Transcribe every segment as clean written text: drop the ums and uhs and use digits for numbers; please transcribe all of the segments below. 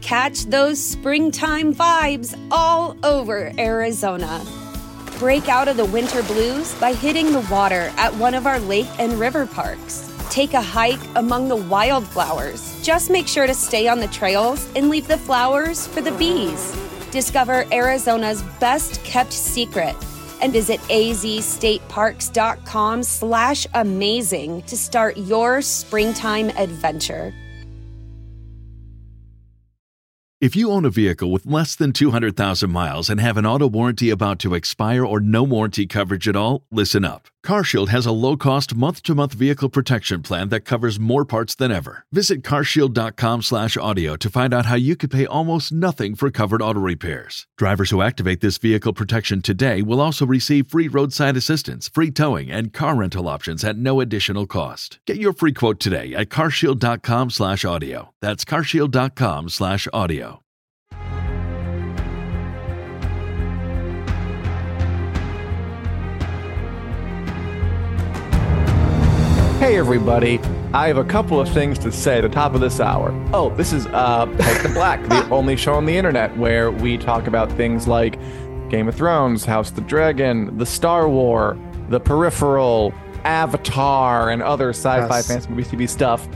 Catch those springtime vibes all over Arizona. Break out of the winter blues by hitting the water at one of our lake and river parks. Take a hike among the wildflowers. Just make sure to stay on the trails and leave the flowers for the bees. Discover Arizona's best kept secret and visit azstateparks.com/amazing to start your springtime adventure. If you own a vehicle with less than 200,000 miles and have an auto warranty about to expire or no warranty coverage at all, listen up. CarShield has a low-cost month-to-month vehicle protection plan that covers more parts than ever. Visit carshield.com/audio to find out how you could pay almost nothing for covered auto repairs. Drivers who activate this vehicle protection today will also receive free roadside assistance, free towing, and car rental options at no additional cost. Get your free quote today at carshield.com/audio. That's carshield.com/audio. Hey everybody, I have a couple of things to say at the top of this hour. Oh, this is Take the Black, the only show on the internet where we talk about things like Game of Thrones, House of the Dragon, the Star War, the Peripheral, Avatar, and other sci-fi fantasy movie TV stuff.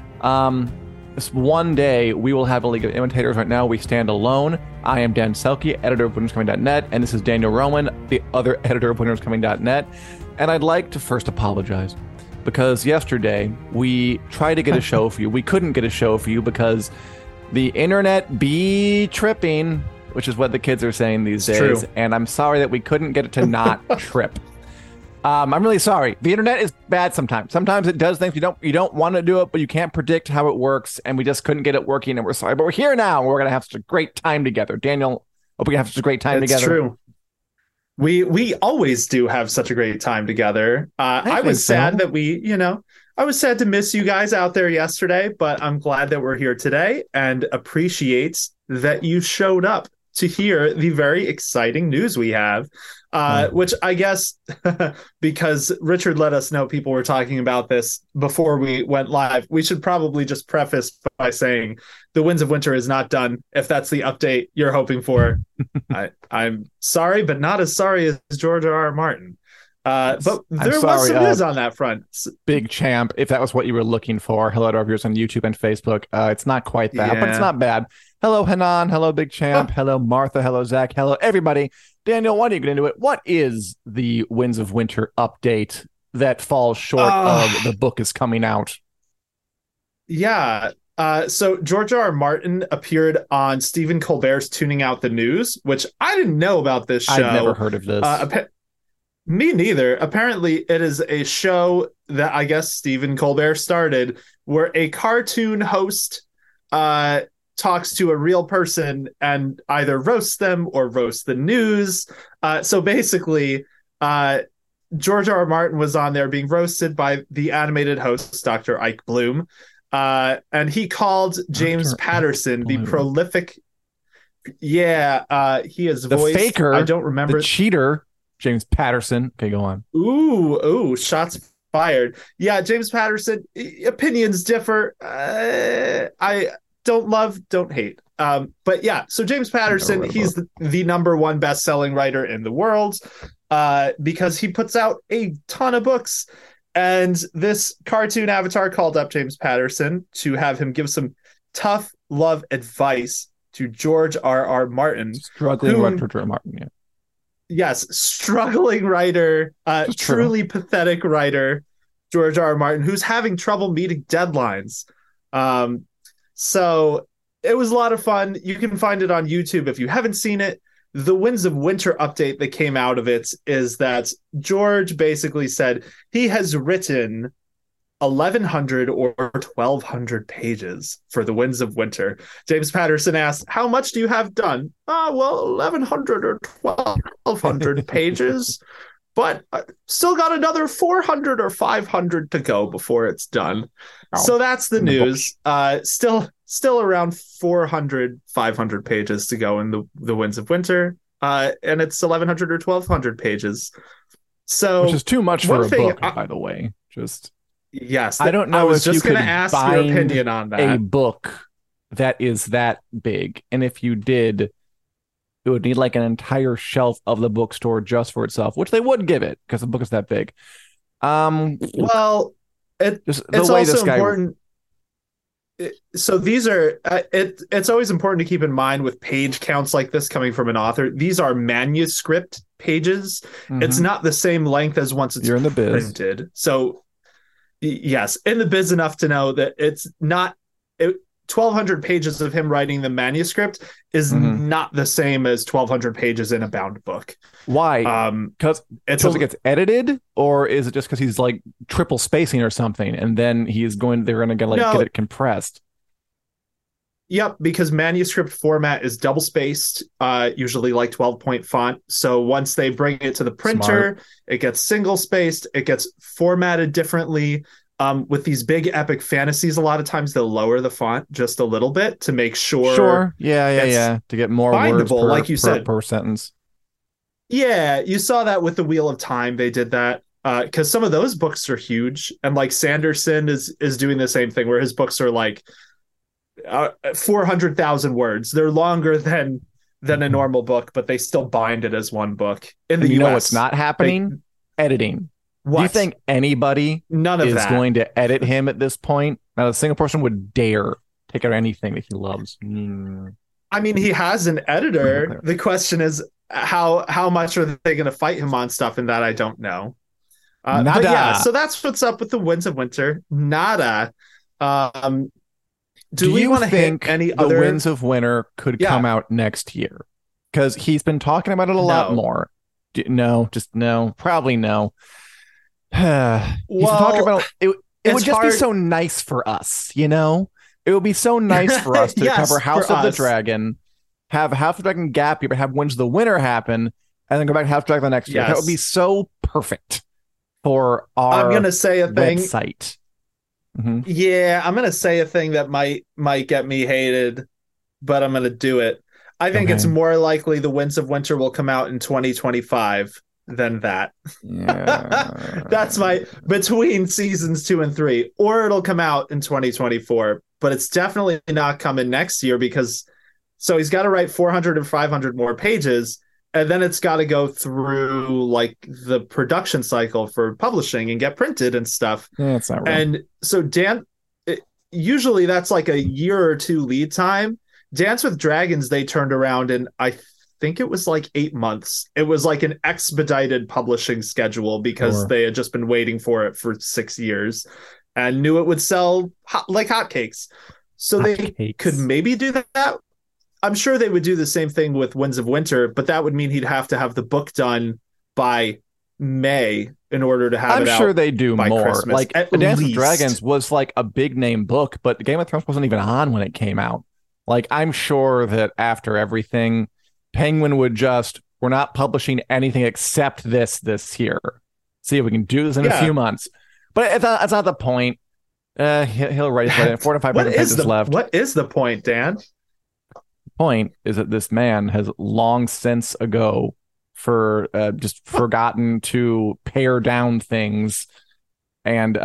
This one day we will have a League of Imitators. Right now we stand alone. I am Dan Selke, editor of WintersComing.net, and this is Daniel Rowan, the other editor of WintersComing.net. And I'd like to first apologize, because yesterday we tried to get a show for you. We couldn't get a show for you because the internet be tripping, which is what the kids are saying these days. True. And I'm sorry that we couldn't get it to not trip. I'm really sorry. The internet is bad sometimes. Sometimes it does things you don't want to do it, but you can't predict how it works. And we just couldn't get it working. And we're sorry, but we're here now. And we're going to have such a great time together. Daniel, hope we have such a great time together. It's true. We always do have such a great time together. I was sad that I was sad to miss you guys out there yesterday, but I'm glad that we're here today and appreciate that you showed up to hear the very exciting news we have, which I guess because Richard let us know people were talking about this before we went live, we should probably just preface by saying The Winds of Winter is not done. If that's the update you're hoping for, I'm sorry, but not as sorry as George R.R. Martin. But there was some news on that front. Big champ, if that was what you were looking for. Hello to our viewers on YouTube and Facebook. It's not quite that, but it's not bad. Hello, Hanan. Hello, Big Champ. Hello, Martha. Hello, Zach. Hello, everybody. Daniel, why don't you get into it? What is the Winds of Winter update that falls short of the book is coming out? Yeah. So George R.R. Martin appeared on Stephen Colbert's Tuning Out the News, which I didn't know about this show. I've never heard of this. Me neither. Apparently, it is a show that I guess Stephen Colbert started where a cartoon host talks to a real person and either roasts them or roasts the news. So basically, George R.R. Martin was on there being roasted by the animated host, Dr. Ike Bloom. And he called James Patterson the prolific. Yeah, he is the voiced, faker. I don't remember. The cheater. James Patterson. Okay, go on. Ooh, shots fired. Yeah, James Patterson, opinions differ. I don't love, don't hate. But yeah, so James Patterson, he's the number one best-selling writer in the world because he puts out a ton of books. And this cartoon avatar called up James Patterson to have him give some tough love advice to George R.R. Martin. Struggling writer George R.R. Martin, yeah. Yes, struggling writer, truly pathetic writer, George R.R. Martin, who's having trouble meeting deadlines. So it was a lot of fun. You can find it on YouTube if you haven't seen it. The Winds of Winter update that came out of it is that George basically said he has written 1,100 or 1,200 pages for The Winds of Winter. James Patterson asked, how much do you have done? Well, 1,100 or 1,200 pages, but still got another 400 or 500 to go before it's done. So that's the news. Still around 400, 500 pages to go in the Winds of Winter. And it's 1,100 or 1,200 pages. So, which is too much for a book, by the way. Just... Yes, I don't know. I was just going to ask your opinion on that. A book that is that big. And if you did, it would need like an entire shelf of the bookstore just for itself, which they would give it because the book is that big. Well, it's also important. So these are it's always important to keep in mind with page counts like this coming from an author. These are manuscript pages. Mm-hmm. It's not the same length as once it's You're in the biz. printed. So yes, in the biz enough to know that it's not 1,200 pages of him writing the manuscript is not the same as 1,200 pages in a bound book. Why? Because it gets edited, or is it just because he's like triple spacing or something, and then they're going to get it compressed? Yep, because manuscript format is double spaced, usually like 12-point font. So once they bring it to the printer, it gets single spaced, it gets formatted differently. With these big epic fantasies, a lot of times they'll lower the font just a little bit to make sure. Sure. Yeah. To get more words per sentence. Yeah, you saw that with the Wheel of Time. They did that because some of those books are huge, and like Sanderson is doing the same thing where his books are like 400,000 words. They're longer than a normal book, but they still bind it as one book. In the US, know what's not happening? Editing. What? Do you think anybody is going to edit him at this point? Not a single person would dare take out anything that he loves. I mean, he has an editor. The question is, how much are they going to fight him on stuff? And that I don't know. But yeah, so that's what's up with the Winds of Winter. Nada. Do we want to think any the other... Winds of Winter could come out next year? Because he's been talking about it a lot more. No, probably no. He's talking about it would just be so nice for us, It would be so nice for us to cover House of the Dragon, have House of the Dragon gap year, but have Winds of the Winter happen, and then go back to House of the Dragon the next year. That would be so perfect for our I'm gonna say a thing. Website. Yeah, I'm gonna say a thing that might get me hated, but I'm gonna do it. I think it's more likely the Winds of Winter will come out in 2025 than that. Yeah. That's my between seasons 2 and 3, or it'll come out in 2024, but it's definitely not coming next year because he's got to write 400 and 500 more pages, and then it's got to go through like the production cycle for publishing and get printed and stuff. Yeah, that's not right. And so usually that's like a year or two lead time. Dance with Dragons, they turned around in I think it was like 8 months. It was like an expedited publishing schedule because they had just been waiting for it for 6 years and knew it would sell like hotcakes. So they could maybe do that. I'm sure they would do the same thing with Winds of Winter, but that would mean he'd have to have the book done by May in order to have it out. I'm sure they do more. Christmas, like Dance with Dragons was like a big name book, but Game of Thrones wasn't even on when it came out. Like I'm sure that after everything, Penguin would we're not publishing anything except this year. See if we can do this in a few months. But it's not the point. He'll write it. 4 to 5 pages left. What is the point, Dan? The point is that this man has long since ago just forgotten to pare down things. And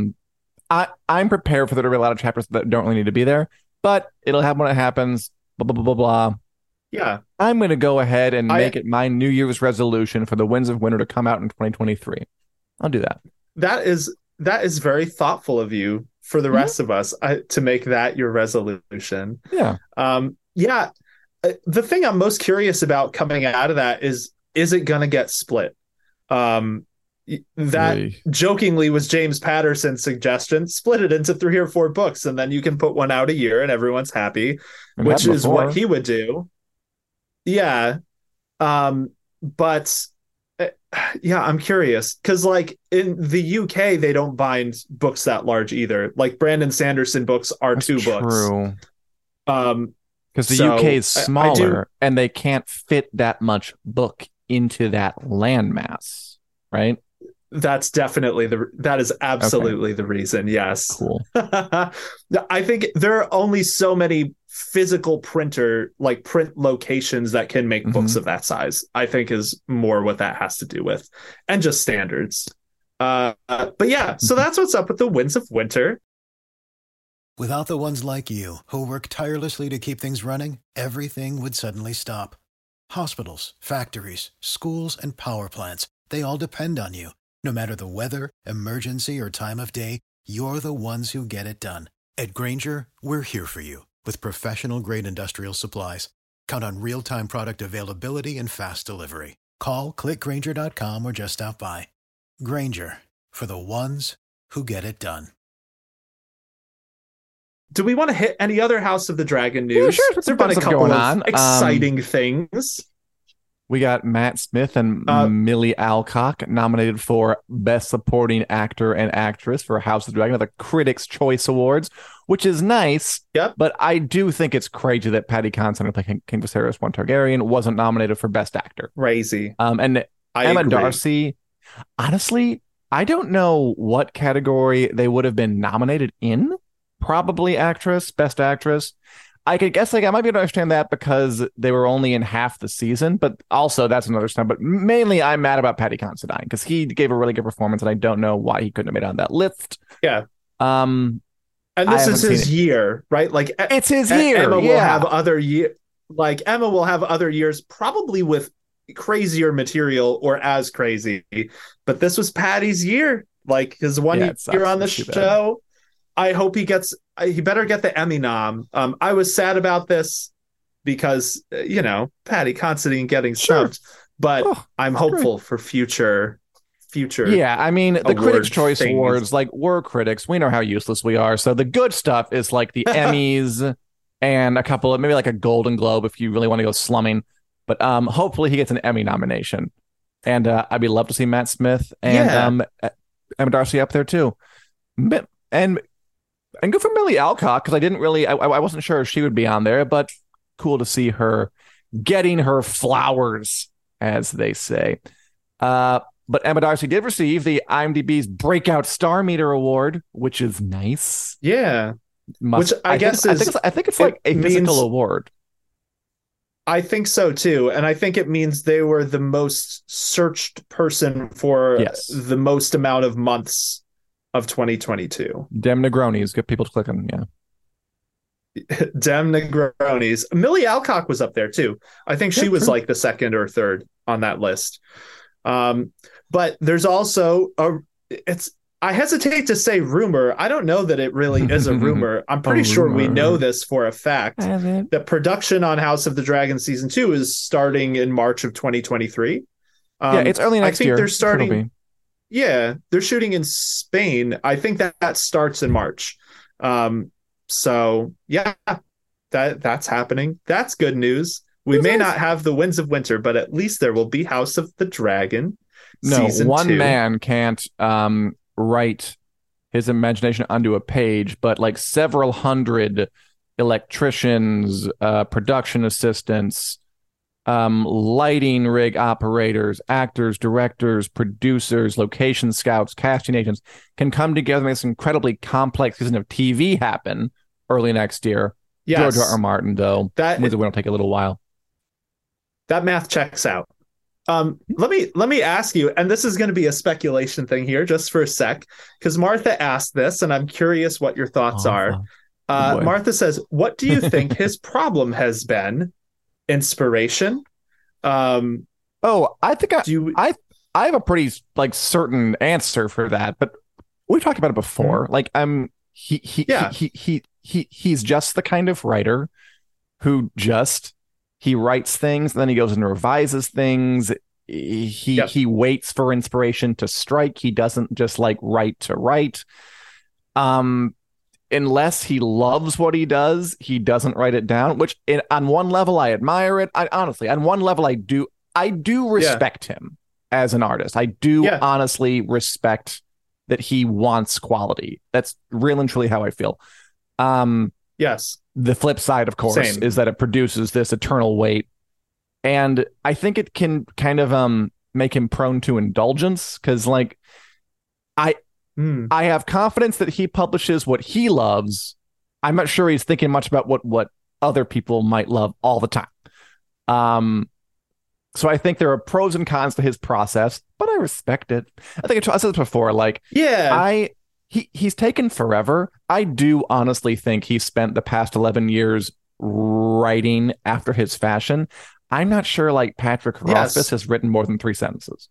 I'm prepared for there to be a lot of chapters that don't really need to be there. But it'll happen when it happens. Blah, blah, blah, blah, blah. Yeah. I'm going to go ahead and make it my New Year's resolution for the Winds of Winter to come out in 2023. I'll do that. That is very thoughtful of you for the rest of us to make that your resolution. Yeah. Yeah. The thing I'm most curious about coming out of that is it going to get split? That jokingly was James Patterson's suggestion. Split it into 3 or 4 books, and then you can put one out a year and everyone's happy, which is what he would do. Yeah. But yeah, I'm curious because like in the UK, they don't bind books that large either. Like Brandon Sanderson books are That's 2 true. books. Because the UK is smaller and they can't fit that much book into that landmass, right? That's definitely that is absolutely the reason. Yes. Cool. I think there are only so many physical print locations that can make books of that size, I think is more what that has to do with, and just standards. But yeah, so that's what's up with the Winds of Winter. Without the ones like you, who work tirelessly to keep things running, everything would suddenly stop. Hospitals, factories, schools, and power plants, they all depend on you. No matter the weather, emergency, or time of day, you're the ones who get it done. At Grainger, we're here for you with professional-grade industrial supplies. Count on real-time product availability and fast delivery. Call, click Grainger.com, or just stop by. Grainger, for the ones who get it done. Do we want to hit any other House of the Dragon news? Yeah, sure. There's been a couple going of on. exciting things. We got Matt Smith and Millie Alcock nominated for Best Supporting Actor and Actress for House of the Dragon at the Critics' Choice Awards, which is nice. Yep. But I do think it's crazy that Paddy Considine playing King Viserys I Targaryen wasn't nominated for Best Actor. Crazy. And I Emma agree. Darcy, honestly, I don't know what category they would have been nominated in. Probably actress, best actress. I could guess I might be able to understand that because they were only in half the season, but also that's another stuff. But mainly I'm mad about Paddy Considine because he gave a really good performance and I don't know why he couldn't have made it on that list. Yeah. And this is his year, right? Like it's his year. Emma will have other Emma will have other years probably with crazier material or as crazy. But this was Paddy's year. Like his one year on the show. I hope he better get the Emmy nom. I was sad about this because, Paddy Considine getting snubbed, but I'm hopeful for future. Yeah, I mean, the Critics' Choice Awards, like, we're critics. We know how useless we are. So the good stuff is like the Emmys and a couple of, maybe like a Golden Globe if you really want to go slumming. But hopefully he gets an Emmy nomination. And I'd be love to see Matt Smith and Emma Darcy up there too. And good for Millie Alcock, because I wasn't sure if she would be on there, but cool to see her getting her flowers, as they say. But Emma Darcy did receive the IMDb's Breakout Star Meter Award, which is nice. Yeah. I think it's like a physical award. I think so too. And I think it means they were the most searched person for the most amount of months of 2022. Dem Negronis, get people to click on them. Yeah. Dem Negronis. Millie Alcock was up there too. I think she was like the second or third on that list. But there's also I hesitate to say rumor. I don't know that it really is a rumor. I'm pretty sure we know this for a fact. The production on House of the Dragon season 2 is starting in March of 2023. It's early next year. I think they're starting. Yeah, they're shooting in Spain. I think that starts in March. So yeah, that's happening. That's good news. We may not have the Winds of Winter, but at least there will be House of the Dragon. No, season one 2. man can't write his imagination onto a page, but like several hundred electricians, production assistants, lighting rig operators, actors, directors, producers, location scouts, casting agents can come together and make this incredibly complex season of TV happen early next year. Yes. George R. R. Martin, though, will take a little while. That math checks out. Let me ask you, and this is going to be a speculation thing here, just for a sec, because Martha asked this, and I'm curious what your thoughts are. Martha says, "What do you think his problem has been? Inspiration?" I think I have a pretty certain answer for that, but we've talked about it before. He's just the kind of writer who he writes things and then he goes and revises things. He waits for inspiration to strike. He doesn't just write to write. Unless he loves what he does, he doesn't write it down, which on one level I admire it. Honestly, on one level I do respect him as an artist. I do honestly respect that he wants quality. That's real and truly how I feel. Yes. The flip side, of course, is that it produces this eternal weight. And I think it can kind of make him prone to indulgence because I have confidence that he publishes what he loves. I'm not sure he's thinking much about what other people might love all the time. So I think there are pros and cons to his process, but I respect it. I think I said this before. he's taken forever. I do honestly think he spent the past 11 years writing after his fashion. I'm not sure like Patrick Rothfuss has written more than 3 sentences.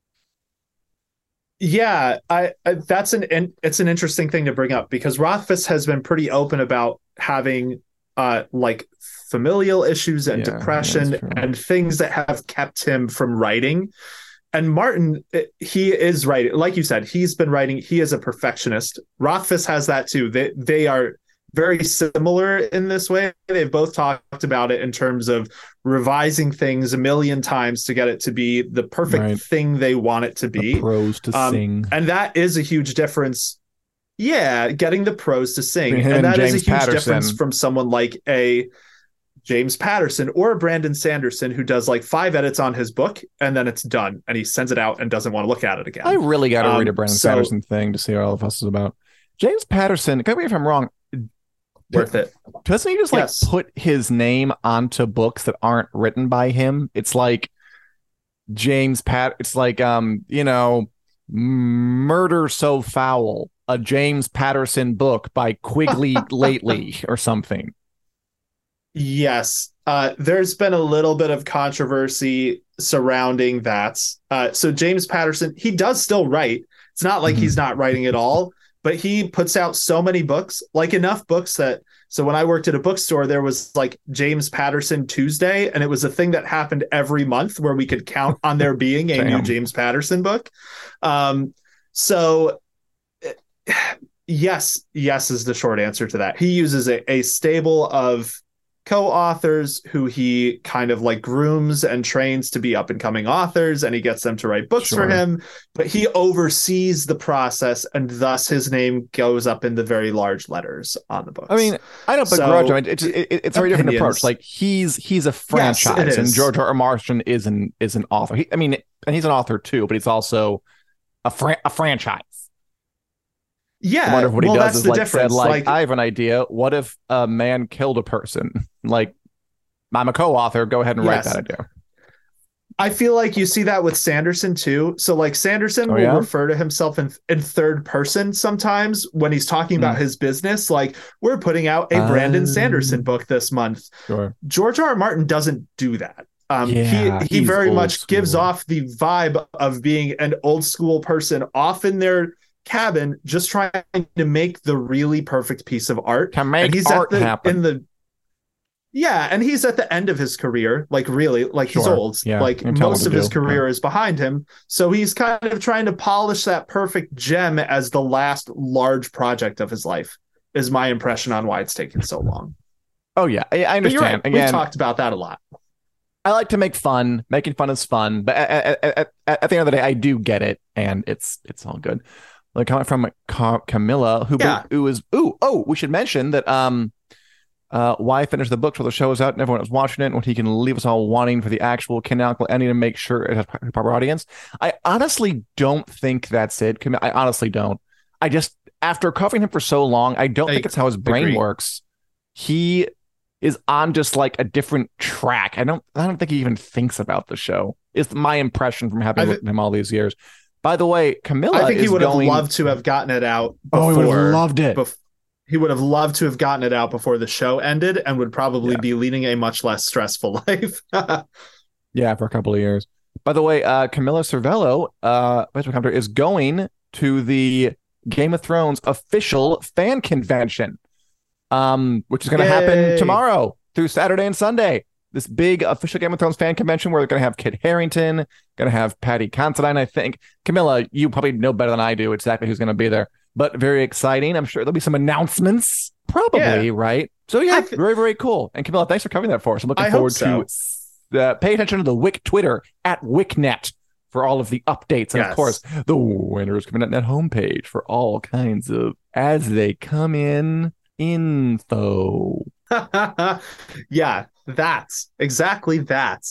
Yeah, it's an interesting thing to bring up because Rothfuss has been pretty open about having like familial issues and depression and things that have kept him from writing. And Martin, he is writing, like you said, he's been writing. He is a perfectionist. Rothfuss has that too. They are very similar in this way. They've both talked about it in terms of revising things a million times to get it to be the perfect thing they want it to be. The prose to sing. And that is a huge difference. Yeah, getting the prose to sing. And that is a huge difference from someone like a James Patterson or a Brandon Sanderson who does like 5 edits on his book and then it's done and he sends it out and doesn't want to look at it again. I really got to read a Brandon Sanderson thing to see what all of us is about. James Patterson, correct me if I'm wrong, worth it. Doesn't he just like put his name onto books that aren't written by him? It's like it's like Murder So Foul, a James Patterson book by Quigley Lately or something. Yes. There's been a little bit of controversy surrounding that. So James Patterson, he does still write. It's not like he's not writing at all. But he puts out so many books, like enough books that, so when I worked at a bookstore, there was like James Patterson Tuesday, and it was a thing that happened every month where we could count on there being a new James Patterson book. So yes is the short answer to that. He uses a stable of co-authors who he kind of like grooms and trains to be up and coming authors, and he gets them to write books for him, but he oversees the process and thus his name goes up in the very large letters on the books. I mean, I don't begrudge him. It's a very different approach. Like he's a franchise, and George R. R. Martin is an author. And he's an author too, but he's also a franchise. Yeah, I wonder if what he does is like said, like, I have an idea. What if a man killed a person? Like, I'm a co-author. Go ahead and write that idea. I feel like you see that with Sanderson too. So like Sanderson will refer to himself in third person sometimes when he's talking about his business. Like, we're putting out a Brandon Sanderson book this month. Sure. George R. R. Martin doesn't do that. He very much gives off the vibe of being an old school person off in their cabin just trying to make the really perfect piece of art to make art happen and he's at the end of his career, like really, like he's old, like most of his career is behind him, so he's kind of trying to polish that perfect gem as the last large project of his life, is my impression on why it's taking so long. I understand. Again, we've talked about that a lot. I like to make fun. Making fun is fun, but at the end of the day, I do get it, and it's all good. Like comment from Camilla, we should mention that why finish the book till the show is out and everyone is watching it, and when he can leave us all wanting for the actual canonical ending to make sure it has a proper audience. I honestly don't think that's it. I honestly don't. I just, after covering him for so long, I don't think it's how his brain works. He is on just like a different track. I don't think he even thinks about the show. It's my impression from having looked at him all these years. By the way, Camilla, I think he would have loved to have gotten it out before. He would have loved it. He would have loved to have gotten it out before the show ended and would probably be leading a much less stressful life. Yeah, for a couple of years. By the way, Camilla Cervello is going to the Game of Thrones official fan convention, which is going to happen tomorrow through Saturday and Sunday. This big official Game of Thrones fan convention where they're going to have Kit Harington, going to have Patty Considine, I think. Camilla, you probably know better than I do exactly who's going to be there, but very exciting. I'm sure there'll be some announcements, probably, right? So very, very cool. And Camilla, thanks for covering that for us. I'm looking forward to pay attention to the Wick Twitter at WickNet for all of the updates. And of course, the Winners Coming Net homepage for all kinds of as they come in info. That's exactly that.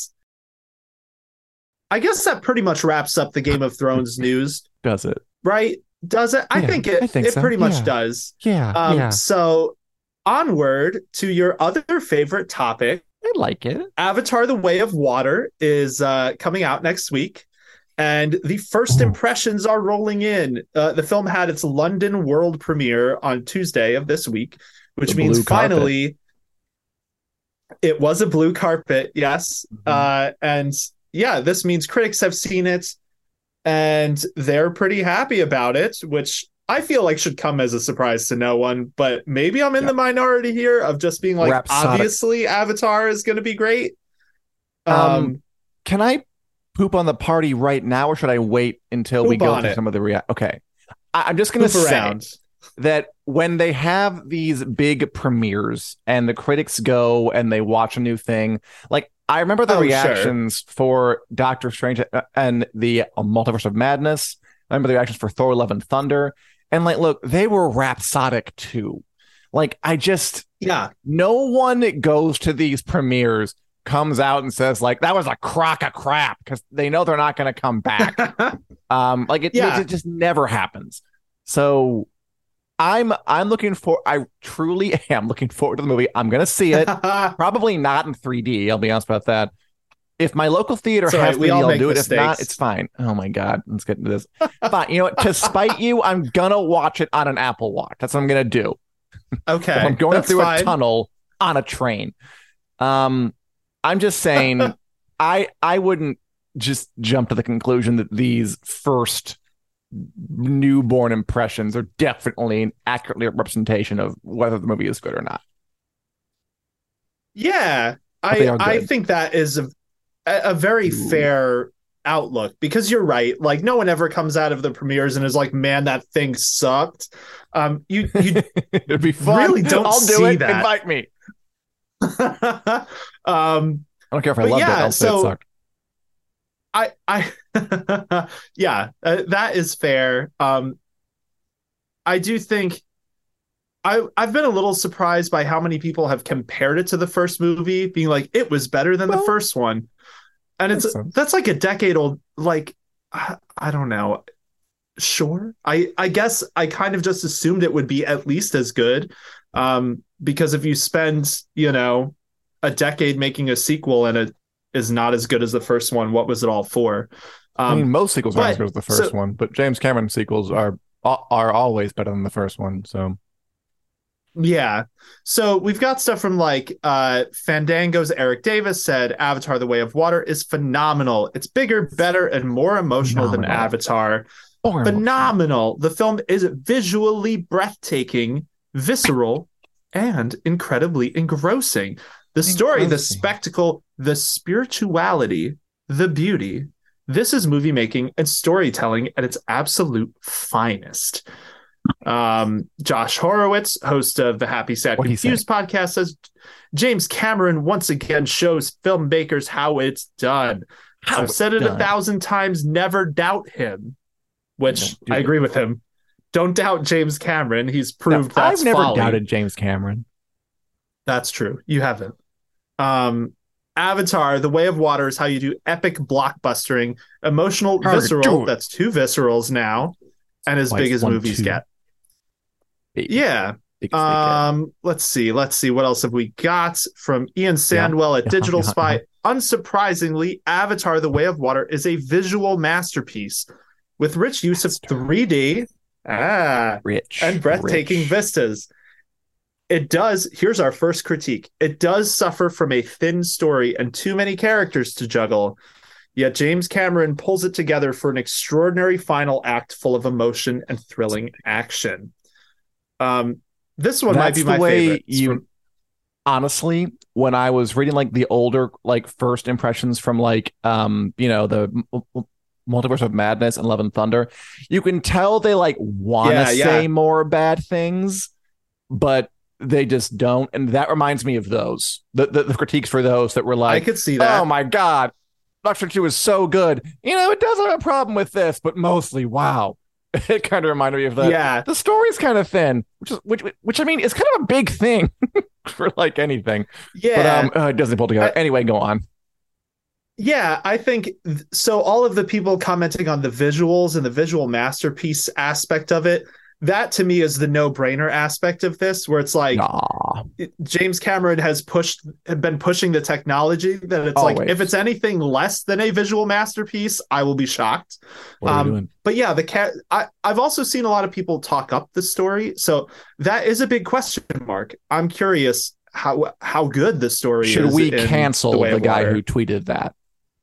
I guess that pretty much wraps up the Game of Thrones news. Does it? Right? Does it? I think it pretty much does. Yeah. So onward to your other favorite topic. I like it. Avatar: The Way of Water is coming out next week. And the first impressions are rolling in. The film had its London world premiere on Tuesday of this week, which means finally it was a blue carpet. Yes. And yeah, this means critics have seen it and they're pretty happy about it, which I feel like should come as a surprise to no one. But maybe I'm in the minority here of just being like, obviously Avatar is going to be great. Can I poop on the party right now, or should I wait until we go through some of the Okay. I'm just going to say that when they have these big premieres and the critics go and they watch a new thing, like I remember the reactions for Doctor Strange and the Multiverse of Madness. I remember the reactions for Thor: Love and Thunder. And like, look, they were rhapsodic too. Like, no one goes to these premieres, comes out and says like, that was a crock of crap, because they know they're not going to come back. It just never happens. So I truly am looking forward to the movie. I'm going to see it. Probably not in 3D. I'll be honest about that. If my local theater has 3D, I'll do it. If not, it's fine. Oh my God. Let's get into this. Fine. You know what? To spite you, I'm going to watch it on an Apple Watch. That's what I'm going to do. Okay. I'm going through a tunnel on a train. I'm just saying, I wouldn't just jump to the conclusion that these first newborn impressions are definitely an accurately representation of whether the movie is good or not. Yeah, I think that is a very fair outlook, because you're right. Like, no one ever comes out of the premieres and is like, man, that thing sucked. You it'd be fun. Really don't I'll see do it. that. Invite me. I don't care if I loved it. I'll say it sucked. That is fair. I do think I've been a little surprised by how many people have compared it to the first movie, being like, it was better than the first one. And that's like a decade old. Like, I don't know. Sure. I guess I kind of just assumed it would be at least as good. Because if you spend, a decade making a sequel and it is not as good as the first one, what was it all for? I mean, most sequels aren't as good as the first one, but James Cameron sequels are always better than the first one. So yeah. So we've got stuff from like Fandango's Eric Davis said Avatar: The Way of Water is phenomenal. It's bigger, better, and more emotional than Avatar. Phenomenal. The film is visually breathtaking, visceral, and incredibly engrossing. The story, the spectacle, the spirituality, the beauty. This is movie making and storytelling at its absolute finest. Josh Horowitz, host of the Happy Sad Confused podcast, says James Cameron once again shows filmmakers how it's done. I've said it 1,000 times, never doubt him. Which I agree with him. Don't doubt James Cameron. He's proved that's I've never folly. doubted James Cameron. That's true. You haven't. Avatar: The Way of Water is how you do epic blockbustering, emotional, visceral. That's 2 viscerals now, and as big as movies get. Yeah. Let's see what else have we got from Ian Sandwell at Digital Spy. Unsurprisingly, Avatar: The Way of Water is a visual masterpiece with rich use of 3D and breathtaking vistas. It does, here's our first critique, it does suffer from a thin story and too many characters to juggle, yet James Cameron pulls it together for an extraordinary final act full of emotion and thrilling action. This one might be my favorite. Honestly, when I was reading like the older like first impressions from like the Multiverse of Madness and Love and Thunder, you can tell they like want to say more bad things, but they just don't. And that reminds me of those the critiques for those that were like, I could see that. Oh my God, Doctor 2 is so good. It does have a problem with this, but mostly, wow. It kind of reminded me of that. Yeah, the story's kind of thin, which I mean is kind of a big thing for like anything. Yeah, but it doesn't pull together. Anyway, go on. Yeah, I think so. All of the people commenting on the visuals and the visual masterpiece aspect of it, that to me is the no-brainer aspect of this, where it's like James Cameron has been pushing the technology that it's like, if it's anything less than a visual masterpiece, I will be shocked. What are we doing? But yeah, I've also seen a lot of people talk up the story, so that is a big question mark. I'm curious how good the story is. Should we cancel the guy who tweeted that?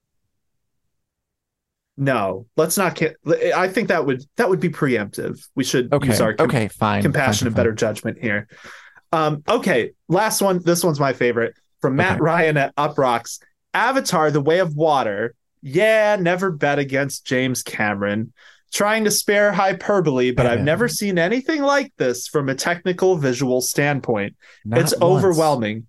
No, let's not. I think that would be preemptive. We should use our fine, compassion and better judgment here. Okay, last one. This one's my favorite from Matt Ryan at Uprocks. Avatar: The Way of Water. Yeah, never bet against James Cameron. Trying to spare hyperbole, but I've never seen anything like this from a technical visual standpoint. It's overwhelming.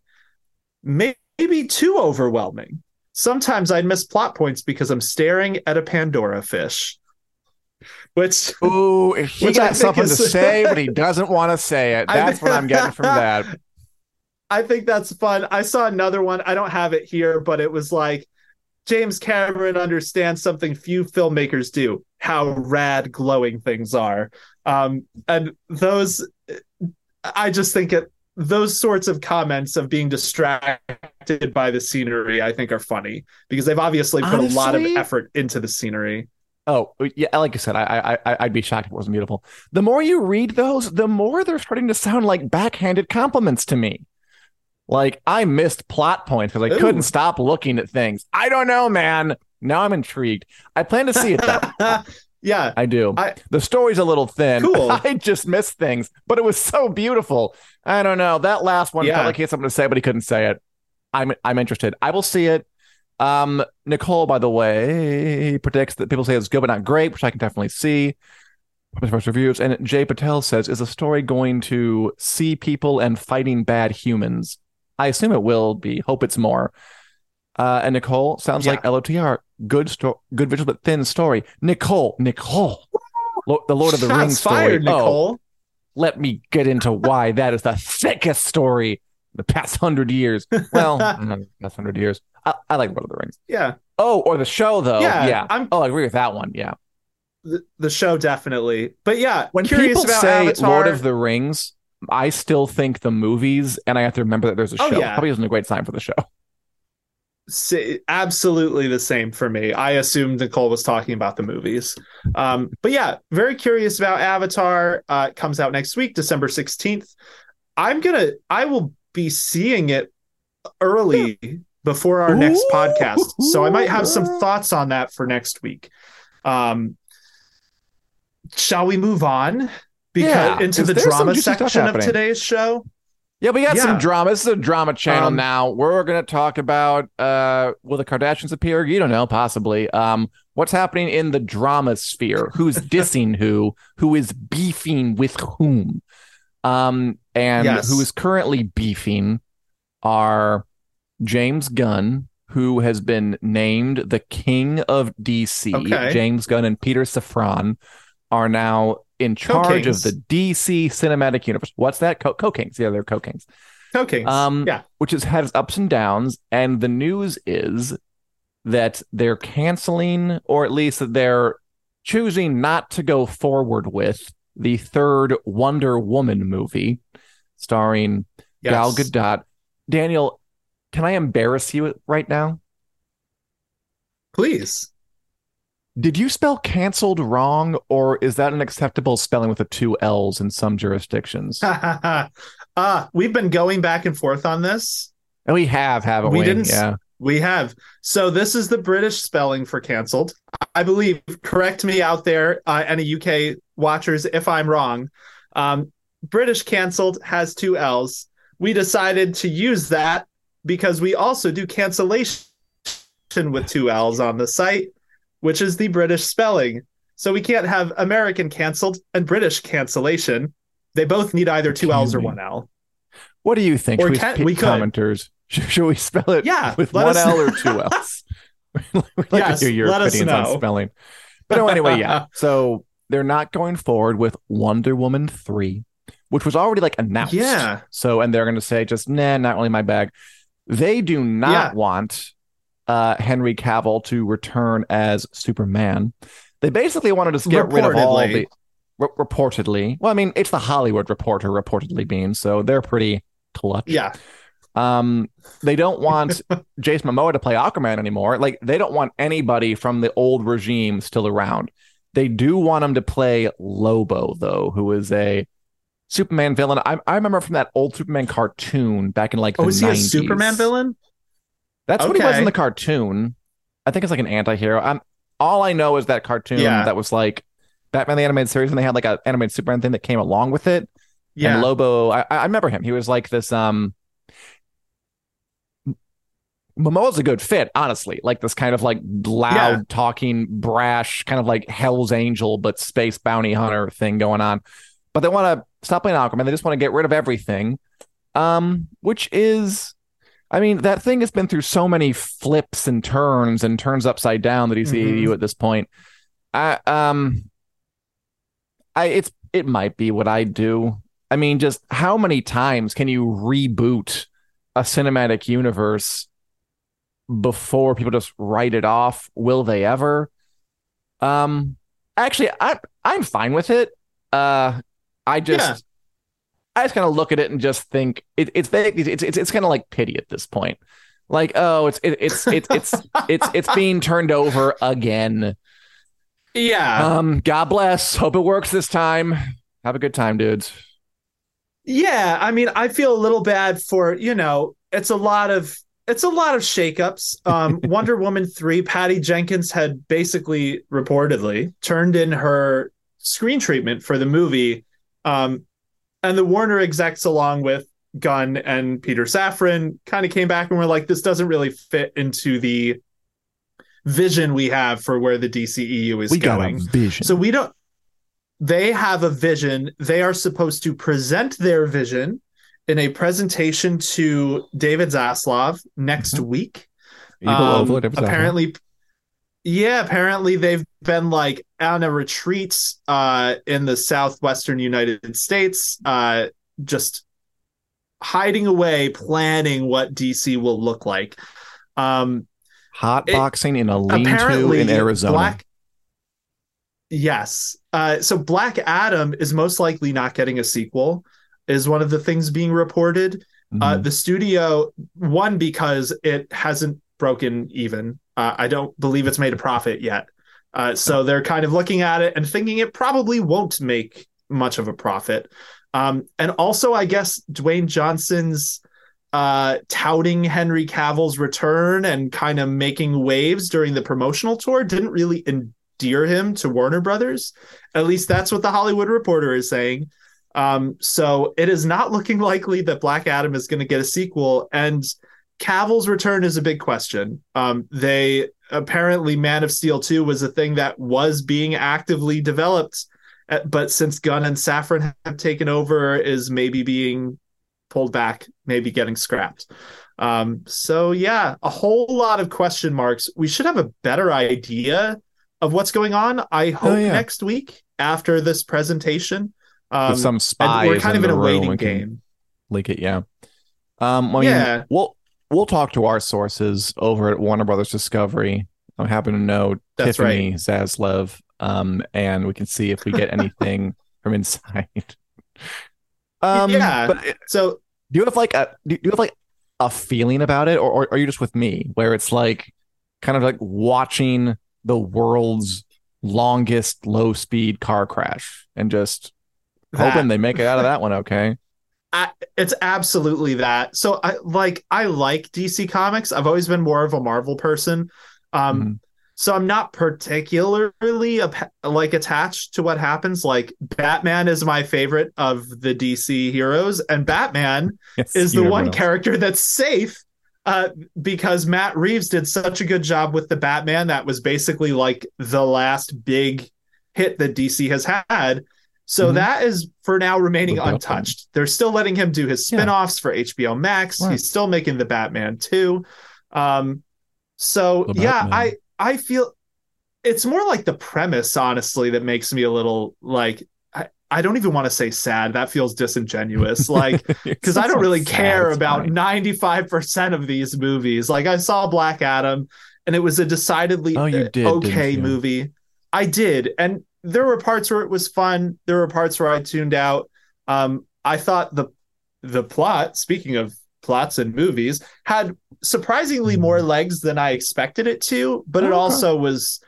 Maybe too overwhelming. Sometimes I'd miss plot points because I'm staring at a Pandora fish. Which, he got something to say, but he doesn't want to say it. That's what I'm getting from that. I think that's fun. I saw another one. I don't have it here, but it was like, James Cameron understands something few filmmakers do: how rad glowing things are. And those, I just think those sorts of comments of being distracted by the scenery, I think, are funny because they've obviously put a lot of effort into the scenery. Oh, yeah, like I said, I'd be shocked if it wasn't beautiful. The more you read those, the more they're starting to sound like backhanded compliments to me. Like, I missed plot points because I couldn't stop looking at things. I don't know, man. Now I'm intrigued. I plan to see it, though. Yeah, I do. The story's a little thin. Cool. I just missed things, but it was so beautiful. I don't know. That last one felt like he had something to say, but he couldn't say it. I'm interested. I will see it. Nicole, by the way, predicts that people say it's good but not great, which I can definitely see. First reviews. And Jay Patel says, is the story going to see people and fighting bad humans? I assume it will be. Hope it's more. And Nicole, sounds like LOTR. Good visual but thin story. Nicole. The Lord of the Rings story. Fired, Nicole. Let me get into why that is the thickest story in the past 100 years. Well, past 100 years. I like Lord of the Rings. Yeah. Oh, or the show, though. Yeah. I agree with that one. Yeah. The show, definitely. But yeah, when people say Avatar, Lord of the Rings, I still think the movies, and I have to remember that there's a show. Yeah. Probably isn't a great sign for the show. Absolutely the same for me. I assumed Nicole was talking about the movies. But yeah, very curious about Avatar. It comes out next week, December 16th. I will be seeing it early before our next podcast. So I might have some thoughts on that for next week. Shall we move on? Into the drama section of today's show? Yeah, we got some drama. This is a drama channel now. We're going to talk about, will the Kardashians appear? You don't know, possibly. What's happening in the drama sphere? Who's dissing who is beefing with whom? And who is currently beefing are James Gunn, who has been named the king of DC. Okay. James Gunn and Peter Safran are now in charge of the DC cinematic universe. What's that? Co-kings. Yeah, they're co-kings. Co-kings. Which has had its ups and downs. And the news is that they're canceling, or at least that they're choosing not to go forward with the third Wonder Woman movie starring Gal Gadot. Daniel, can I embarrass you right now? Please. Did you spell canceled wrong, or is that an acceptable spelling with the two L's in some jurisdictions? We've been going back and forth on this. And we have, haven't we? We have. So this is the British spelling for canceled. I believe, correct me out there, any UK watchers, if I'm wrong. British canceled has two L's. We decided to use that because we also do cancellation with two L's on the site, which is the British spelling. So we can't have American canceled and British cancellation. They both need either two L's or one L. What do you think? Or we commenters. Should we spell it with one L or two L's? We'd like to hear your opinions on spelling. But anyway, So they're not going forward with Wonder Woman 3, which was already announced. Yeah. So, and they're going to say just, not really my bag. They do not want Henry Cavill to return as Superman. They basically wanted to get rid of all the... reportedly. Well, I mean, it's the Hollywood Reporter reportedly being, so they're pretty clutch. Yeah. They don't want Jason Momoa to play Aquaman anymore. Like, they don't want anybody from the old regime still around. They do want him to play Lobo, though, who is a Superman villain. I remember from that old Superman cartoon back in like the 90s. Oh, is he a Superman villain? That's what he was in the cartoon. I think it's like an anti-hero. All I know is that cartoon that was like Batman the Animated Series, and they had like an animated Superman thing that came along with it. Yeah. And Lobo, I remember him. He was like this Momoa's a good fit, honestly. Like this kind of like loud talking, brash, kind of like Hell's Angel, but space bounty hunter thing going on. But they want to stop playing Aquaman. They just want to get rid of everything. Which is, I mean, that thing has been through so many flips and turns upside down that he's the AU at this point. It might be what I do. I mean, just how many times can you reboot a cinematic universe before people just write it off? Will they ever? Actually, I'm fine with it. I just kind of look at it and just think it's kind of like pity at this point. Like, oh, it's being turned over again. Yeah. God bless. Hope it works this time. Have a good time, dudes. Yeah, I mean, I feel a little bad for, it's a lot of shakeups. Wonder Woman 3, Patty Jenkins had basically reportedly turned in her screen treatment for the movie. And the Warner execs, along with Gunn and Peter Safran, kind of came back and were like, this doesn't really fit into the vision we have for where the DCEU is going. Got a vision. So they have a vision. They are supposed to present their vision in a presentation to David Zaslav next week. Apparently they've been like on a retreat in the southwestern United States, just hiding away, planning what DC will look like. Hotboxing in a lean-to in Arizona. Yes. So Black Adam is most likely not getting a sequel, is one of the things being reported. The studio, one, because it hasn't broken even. I don't believe it's made a profit yet. So they're kind of looking at it and thinking it probably won't make much of a profit. And also, I guess, Dwayne Johnson's touting Henry Cavill's return and kind of making waves during the promotional tour didn't really endear him to Warner Brothers. At least that's what the Hollywood Reporter is saying. So it is not looking likely that Black Adam is going to get a sequel, and Cavill's return is a big question. They apparently Man of Steel 2 was a thing that was being actively developed, but since Gunn and Safran have taken over, is maybe being pulled back, maybe getting scrapped. So yeah, a whole lot of question marks. We should have a better idea of what's going on, I hope, next week after this presentation. With some spies, we're kind of in a waiting game. Leak it, We'll talk to our sources over at Warner Brothers Discovery. I happen to know That's Tiffany right. Zaslav, and we can see if we get anything from inside. So do you have like a feeling about it, or are you just with me, where it's like kind of like watching the world's longest low speed car crash and just hoping they make it out of that one okay? It's absolutely that. So I like DC Comics. I've always been more of a Marvel person. So I'm not particularly attached to what happens. Like, Batman is my favorite of the DC heroes, and Batman is the one character that's safe because Matt Reeves did such a good job with the Batman. That was basically like the last big hit that DC has had. So that is for now remaining untouched. They're still letting him do his spin-offs for HBO Max. Right. He's still making the Batman 2. I feel it's more like the premise, honestly, that makes me a little like, I don't even want to say sad. That feels disingenuous. Like, because I don't really care about 95% of these movies. Like, I saw Black Adam and it was a decidedly okay movie. I did. And there were parts where it was fun. There were parts where I tuned out. I thought the plot, speaking of plots and movies, had surprisingly more legs than I expected it to, but it also was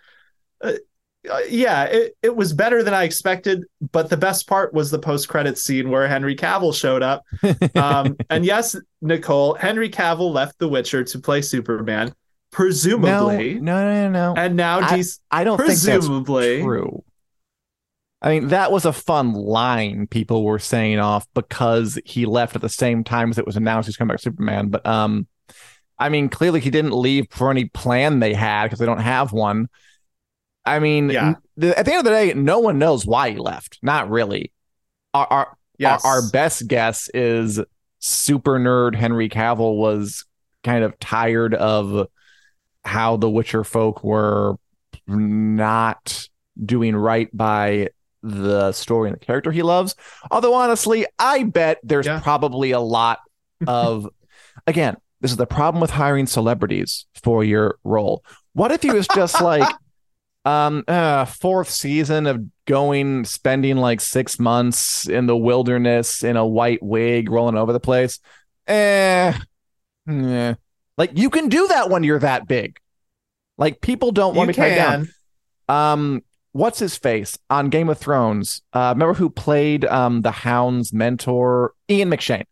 it was better than I expected. But the best part was the post-credits scene where Henry Cavill showed up. And yes, Nicole, Henry Cavill left The Witcher to play Superman, presumably. No. And now I don't presumably think that's true. I mean, that was a fun line people were saying off because he left at the same time as it was announced he's coming back Superman. But I mean, clearly he didn't leave for any plan they had because they don't have one. I mean, at the end of the day, no one knows why he left. Not really. Our best guess is super nerd Henry Cavill was kind of tired of how the Witcher folk were not doing right by the story and the character he loves. Although honestly, I bet there's probably a lot of again, this is the problem with hiring celebrities for your role. What if he was just like fourth season of spending like 6 months in the wilderness in a white wig rolling over the place? Like you can do that when you're that big. Like people don't want to cut down. What's his face on Game of Thrones? Remember who played the Hound's mentor? Ian McShane.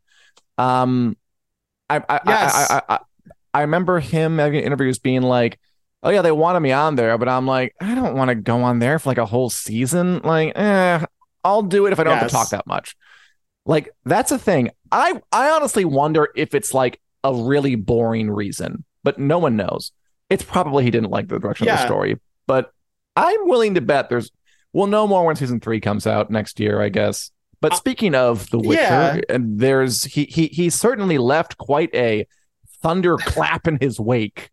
I remember him having interviews being like, "Oh yeah, they wanted me on there, but I'm like, I don't want to go on there for like a whole season. Like, I'll do it if I don't have to talk that much." Like that's a thing. I honestly wonder if it's like a really boring reason, but no one knows. It's probably he didn't like the direction of the story, but I'm willing to bet we'll know more when season 3 comes out next year, I guess. But speaking of The Witcher, he certainly left quite a thunderclap in his wake.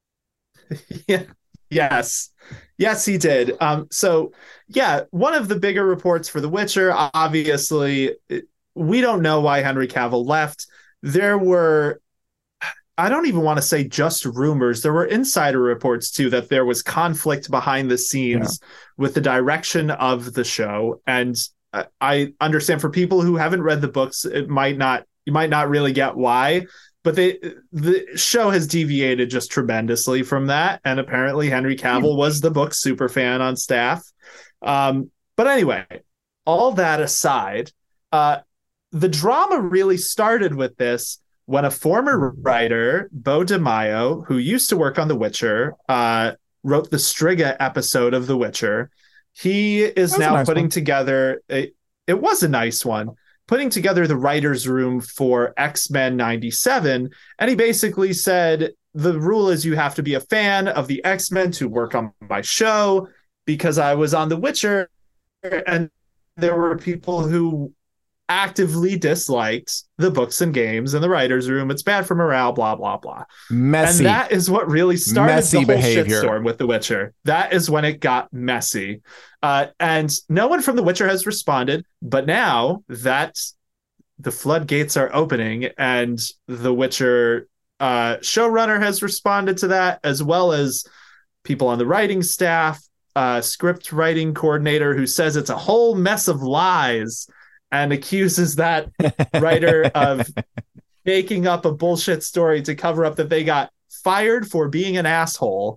Yes, he did. So one of the bigger reports for The Witcher, obviously, we don't know why Henry Cavill left. There were, I don't even want to say just rumors. There were insider reports too that there was conflict behind the scenes with the direction of the show. And I understand for people who haven't read the books, you might not really get why, but the show has deviated just tremendously from that. And apparently Henry Cavill was the book super fan on staff. But anyway, all that aside, the drama really started with this when a former writer, Beau DeMaio, who used to work on The Witcher, wrote the Striga episode of The Witcher. He is now putting together, it was a nice one, putting together the writer's room for X-Men 97. And he basically said, the rule is you have to be a fan of the X-Men to work on my show, because I was on The Witcher and there were people who actively disliked the books and games in the writer's room. It's bad for morale, blah, blah, blah. Messy. And that is what really started messy the whole behavior. shitstorm with The Witcher. That is when it got messy. And no one from The Witcher has responded, but now that the floodgates are opening and The Witcher showrunner has responded to that, as well as people on the writing staff, script writing coordinator who says it's a whole mess of lies and accuses that writer of making up a bullshit story to cover up that they got fired for being an asshole.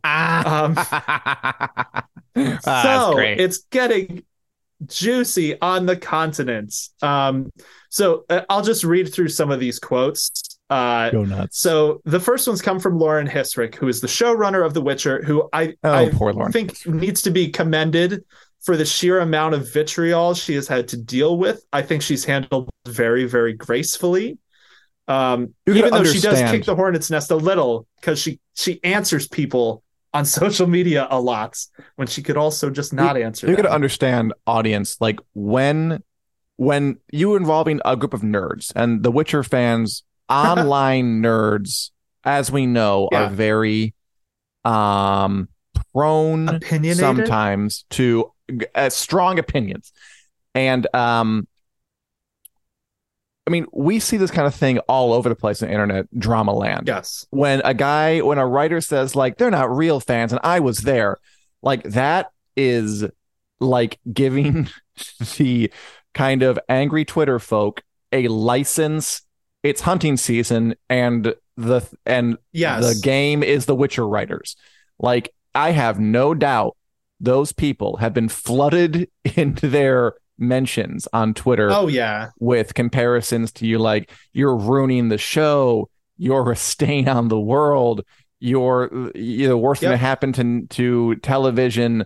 So it's getting juicy on the continents. So I'll just read through some of these quotes. Go nuts. So the first ones come from Lauren Hissrich, who is the showrunner of The Witcher, who I think needs to be commended for the sheer amount of vitriol she has had to deal with. I think she's handled very, very gracefully. Even though she does kick the hornet's nest a little, because she answers people on social media a lot when she could also just not answer. You're going to understand, audience, like when you involving a group of nerds, and The Witcher fans, online nerds, as we know, are very prone sometimes to strong opinions. And I mean, we see this kind of thing all over the place in internet drama land. Yes. When a writer says like they're not real fans and I was there, like that is like giving the kind of angry Twitter folk a license. It's hunting season, and the game is the Witcher writers. Like, I have no doubt those people have been flooded into their mentions on Twitter. Oh yeah, with comparisons to you, like, you're ruining the show, you're a stain on the world, you're the worst thing that happened to television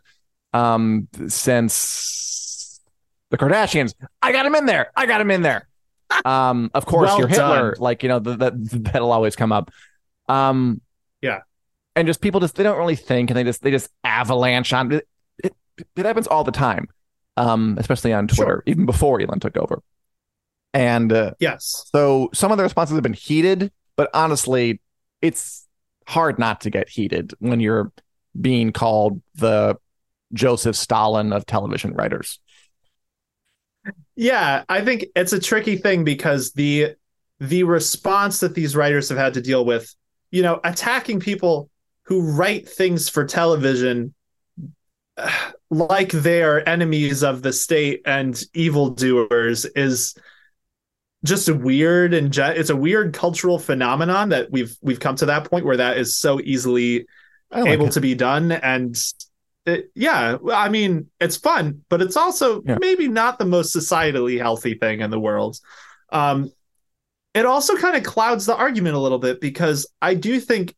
since the Kardashians. I got him in there. Of course, well you're Hitler. done. Like, that'll always come up. Yeah. And just people they don't really think, and they just avalanche on it. It happens all the time, especially on Twitter, even before Elon took over. And yes, so some of the responses have been heated, but honestly, it's hard not to get heated when you're being called the Joseph Stalin of television writers. Yeah, I think it's a tricky thing because the response that these writers have had to deal with, attacking people who write things for television like they are enemies of the state and evildoers is just a weird, and it's a weird cultural phenomenon that we've come to that point where that is so easily able to be done. And I mean, it's fun, but it's also maybe not the most societally healthy thing in the world. It also kind of clouds the argument a little bit, because I do think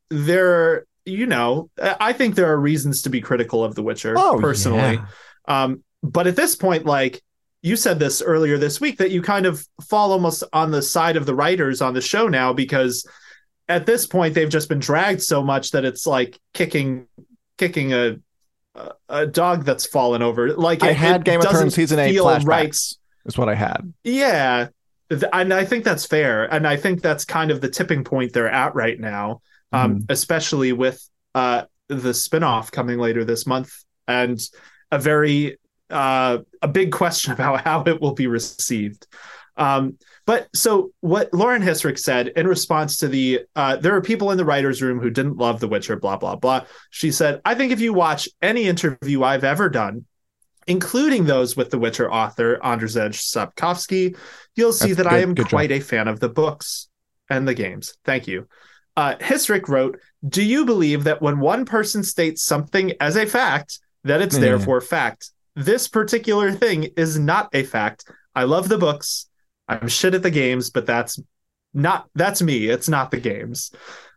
I think there are reasons to be critical of The Witcher personally. Yeah. But at this point, like you said this earlier this week, that you kind of fall almost on the side of the writers on the show now, because at this point they've just been dragged so much that it's like kicking a dog that's fallen over. Like, I had Game of Thrones season 8 flashbacks. Right. Is what I had. Yeah. And I think that's fair. And I think that's kind of the tipping point they're at right now, especially with the spinoff coming later this month, and a big question about how it will be received. But so what Lauren Hissrich said in response to there are people in the writer's room who didn't love The Witcher, blah, blah, blah. She said, I think if you watch any interview I've ever done, including those with The Witcher author Andrzej Sapkowski, you'll see that I am quite a fan of the books and the games. Thank you. Hissrich wrote, do you believe that when one person states something as a fact, that it's therefore fact? This particular thing is not a fact. I love the books. I'm shit at the games, but that's me. It's not the games.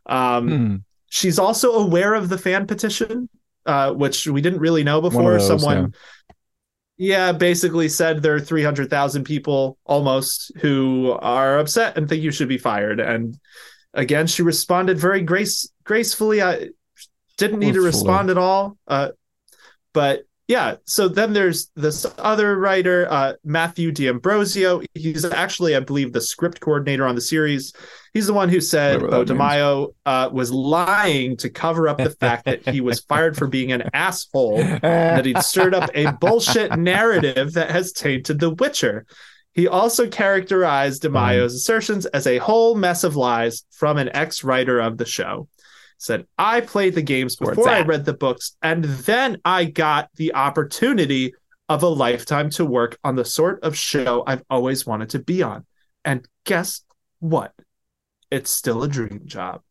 She's also aware of the fan petition, which we didn't really know before. Someone basically said there are 300,000 people almost who are upset and think you should be fired. And again, she responded very gracefully. I didn't need to respond at all. But yeah, so then there's this other writer, Matthew D'Ambrosio. He's actually, I believe, the script coordinator on the series. He's the one who said Bo DiMaggio was lying to cover up the fact that he was fired for being an asshole, that he'd stirred up a bullshit narrative that has tainted The Witcher. He also characterized DiMaggio's assertions as a whole mess of lies from an ex-writer of the show. Said, I played the games before I read the books, and then I got the opportunity of a lifetime to work on the sort of show I've always wanted to be on. And guess what? It's still a dream job.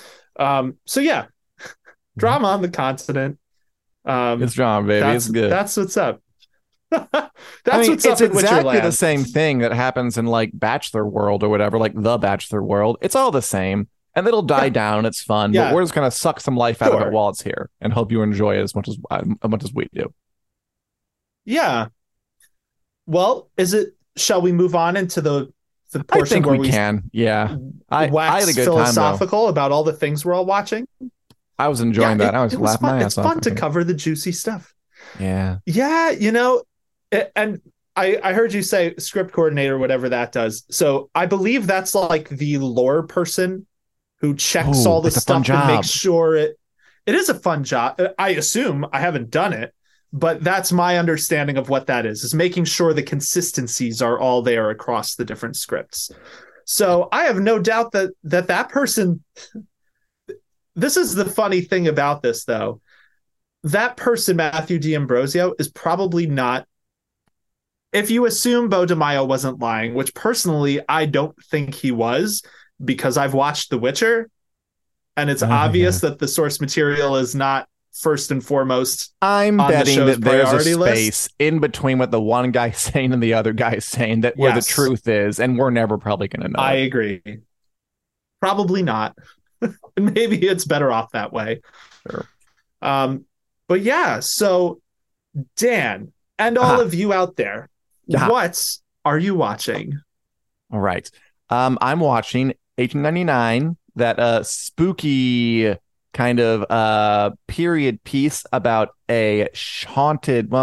So yeah, drama on the continent. It's drama, baby. It's good. That's what's up. It's exactly the same thing that happens in like Bachelor World or whatever, like The Bachelor World. It's all the same. And it'll die down. It's fun, but we're just gonna suck some life out of it while it's here, and hope you enjoy it as much as we do. Yeah. Well, shall we move on into the portion? I think where we can. Yeah, I had a good philosophical time about all the things we're all watching. I was enjoying that. I was laughing my ass off. It's fun to cover the juicy stuff. Yeah. And I heard you say script coordinator, whatever that does. So I believe that's like the lore person who checks all the stuff and makes sure it is a fun job. I assume, I haven't done it, but that's my understanding of what that is making sure the consistencies are all there across the different scripts. So I have no doubt that person, this is the funny thing about this though. that person, Matthew D'Ambrosio, is probably not. If you assume Beau DeMaio wasn't lying, which personally I don't think he was, because I've watched The Witcher, and it's obvious that the source material is not first and foremost. I'm betting that there's a space list in between what the one guy's saying and the other guy's saying, that where the truth is, and we're never probably going to know. I agree. Probably not. Maybe it's better off that way. Sure. But yeah, so Dan and all of you out there, what are you watching? All right. I'm watching 1899, that spooky kind of period piece about a haunted,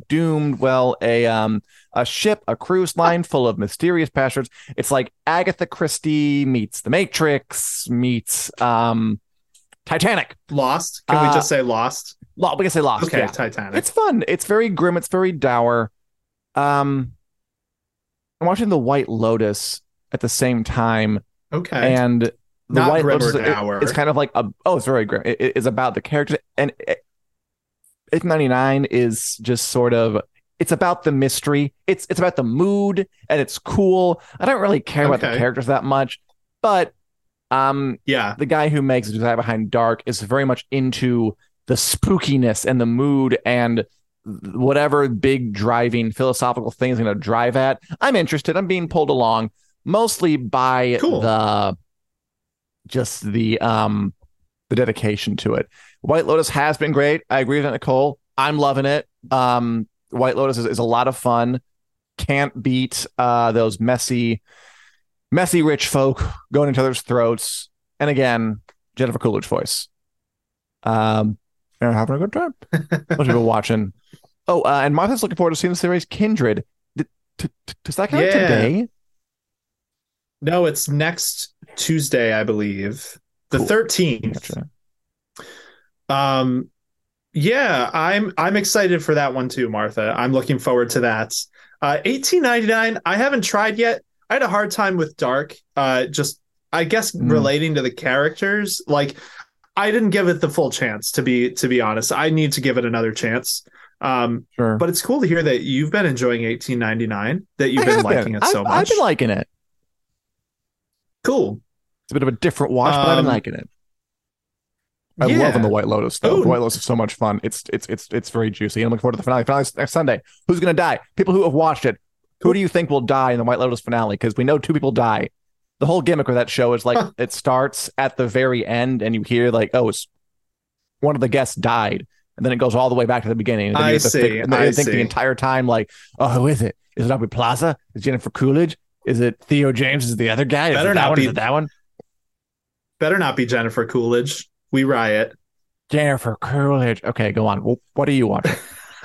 a ship, a cruise line full of mysterious passengers. It's like Agatha Christie meets The Matrix meets Titanic. Lost? Can we just say Lost? We can say Lost. Okay, yeah. Titanic. It's fun. It's very grim. It's very dour. I'm watching The White Lotus at the same time. Okay. And The Not White grim Lotus or dour. it's kind of like it's very grim. It's about the characters, and 1899 is just sort of, it's about the mystery. It's about the mood, and it's cool. I don't really care about the characters that much, but the guy who makes the guy behind Dark is very much into the spookiness and the mood and whatever big driving philosophical thing is going to drive at. I'm interested. I'm being pulled along mostly by the dedication to it. White Lotus has been great. I agree with Nicole. I'm loving it. White Lotus is a lot of fun. Can't beat those messy rich folk going into others' throats. And again, Jennifer Coolidge voice. And having a good time. Most people watching. And Martha's looking forward to seeing the series Kindred. Does that come out today? No, it's next Tuesday, I believe. The 13th. Gotcha. Yeah, I'm excited for that one too, Martha. I'm looking forward to that. 1899, I haven't tried yet. I had a hard time with Dark. I guess relating to the characters. Like, I didn't give it the full chance, to be honest. I need to give it another chance. Sure. But it's cool to hear that you've been enjoying 1899, that you've been liking it so much. I've been liking it. Cool. It's a bit of a different watch, but I've been liking it. I'm loving The White Lotus, though. The White Lotus is so much fun. It's very juicy. I'm looking forward to the finale. Finale's next Sunday. Who's going to die? People who have watched it. Who do you think will die in the White Lotus finale? Because we know 2 people die. The whole gimmick of that show is like it starts at the very end, and you hear like, it's one of the guests died, and then it goes all the way back to the beginning. And then I see. And then you think the entire time, like, who is it? Is it Aubrey Plaza? Is it Jennifer Coolidge? Is it Theo James? Is it the other guy? Is it that one? Better not be Jennifer Coolidge. We riot. Jennifer Coolidge. Okay, go on. Well, what are you watching?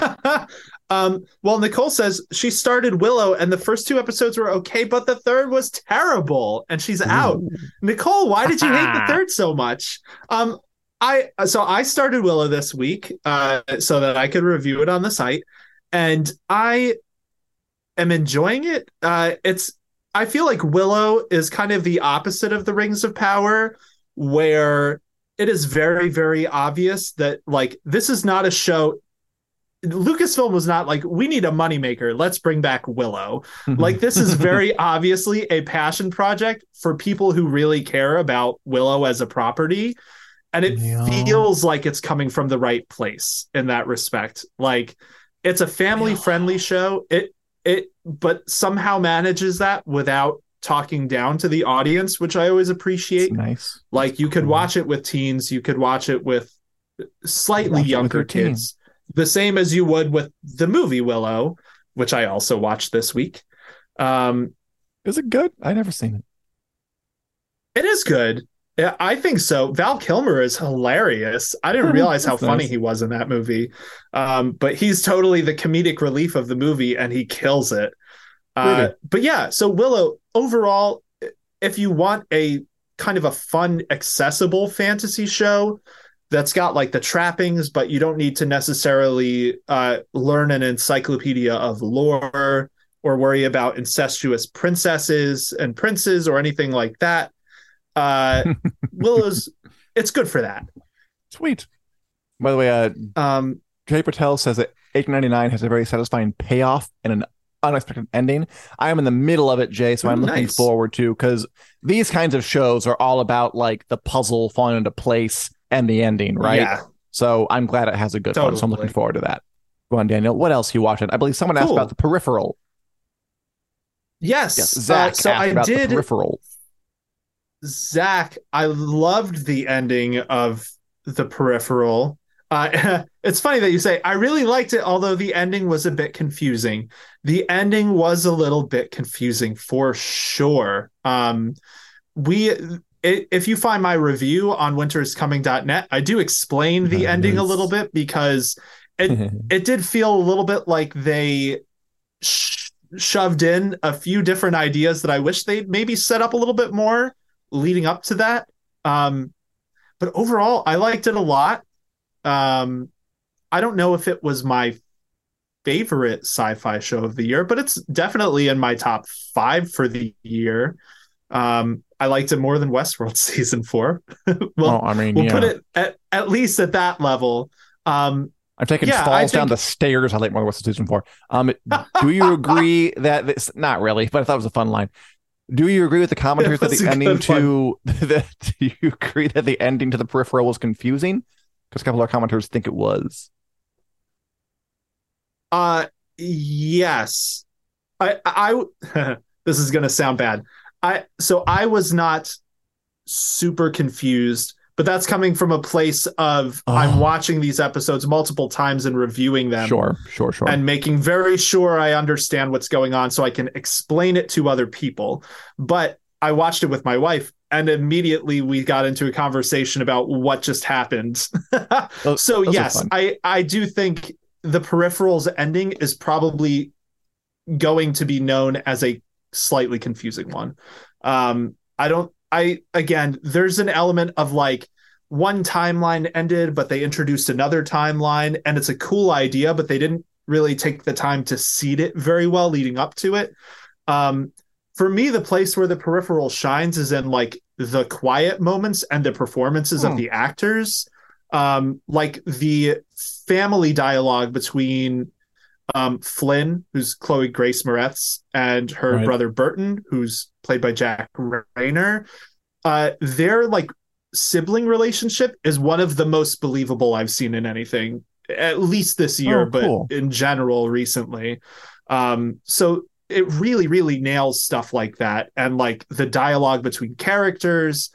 Well, Nicole says she started Willow and the first 2 episodes were okay, but the third was terrible and she's out. Nicole, why did you hate the third so much? I started Willow this week so that I could review it on the site, and I am enjoying it. I feel like Willow is kind of the opposite of the Rings of Power, where it is very, very obvious that like this is not a show. Lucasfilm was not like, we need a moneymaker, let's bring back Willow. Like, this is very obviously a passion project for people who really care about Willow as a property. And it feels like it's coming from the right place in that respect. Like, it's a family-friendly show. But somehow manages that without talking down to the audience, which I always appreciate. That's nice. Like, you could watch it with teens, you could watch it with slightly younger kids. The same as you would with the movie Willow, which I also watched this week. Is it good? I've never seen it. It is good. Yeah, I think so. Val Kilmer is hilarious. I didn't realize how funny he was in that movie. But he's totally the comedic relief of the movie, and he kills it. But yeah, so Willow, overall, if you want a kind of a fun, accessible fantasy show that's got like the trappings, but you don't need to necessarily learn an encyclopedia of lore or worry about incestuous princesses and princes or anything like that. Willow's, it's good for that. Sweet. By the way, Um, Jay Patel says that 1899 has a very satisfying payoff and an unexpected ending. I am in the middle of it, Jay, so I'm looking nice. forward to, because these kinds of shows are all about like the puzzle falling into place and the ending, right? Yeah. So I'm glad it has a good one. So I'm looking Totally. forward to that. Go on, Daniel. What else you watching? I believe someone asked Cool. about The Peripheral. Yes. Yes, Zach So asked I about The did. Peripheral. Zach, I loved the ending of The Peripheral. It's funny that you say I really liked it, although the ending was a bit confusing. The ending was a little bit confusing for sure. If you find my review on winteriscoming.net, I do explain the ending a little bit, because it did feel a little bit like they shoved in a few different ideas that I wish they'd maybe set up a little bit more leading up to that. But overall, I liked it a lot. I don't know if it was my favorite sci-fi show of the year, but it's definitely in my top 5 for the year. I liked it more than Westworld season 4. Well, I mean, we'll put it at least at that level. I've taken falls down the stairs. I like more than Westworld season 4. Do you agree that this? Not really, but I thought it was a fun line. Do you agree with the commenters that the ending to do you agree that the ending to The Peripheral was confusing? Because a couple of our commenters think it was. Yes. I this is gonna sound bad. I was not super confused, but that's coming from a place of I'm watching these episodes multiple times and reviewing them. Sure. And making very sure I understand what's going on so I can explain it to other people. But I watched it with my wife, and immediately we got into a conversation about what just happened. So yes, I do think The Peripheral's ending is probably going to be known as a slightly confusing one. Again, there's an element of like one timeline ended, but they introduced another timeline, and it's a cool idea, but they didn't really take the time to seed it very well leading up to it. For me, the place where The Peripheral shines is in like the quiet moments and the performances of the actors. Like the family dialogue between Flynn, who's Chloe Grace Moretz, and her brother Burton, who's played by Jack Rayner. Their like sibling relationship is one of the most believable I've seen in anything, at least this year, but in general recently. So it really, really nails stuff like that, and like the dialogue between characters.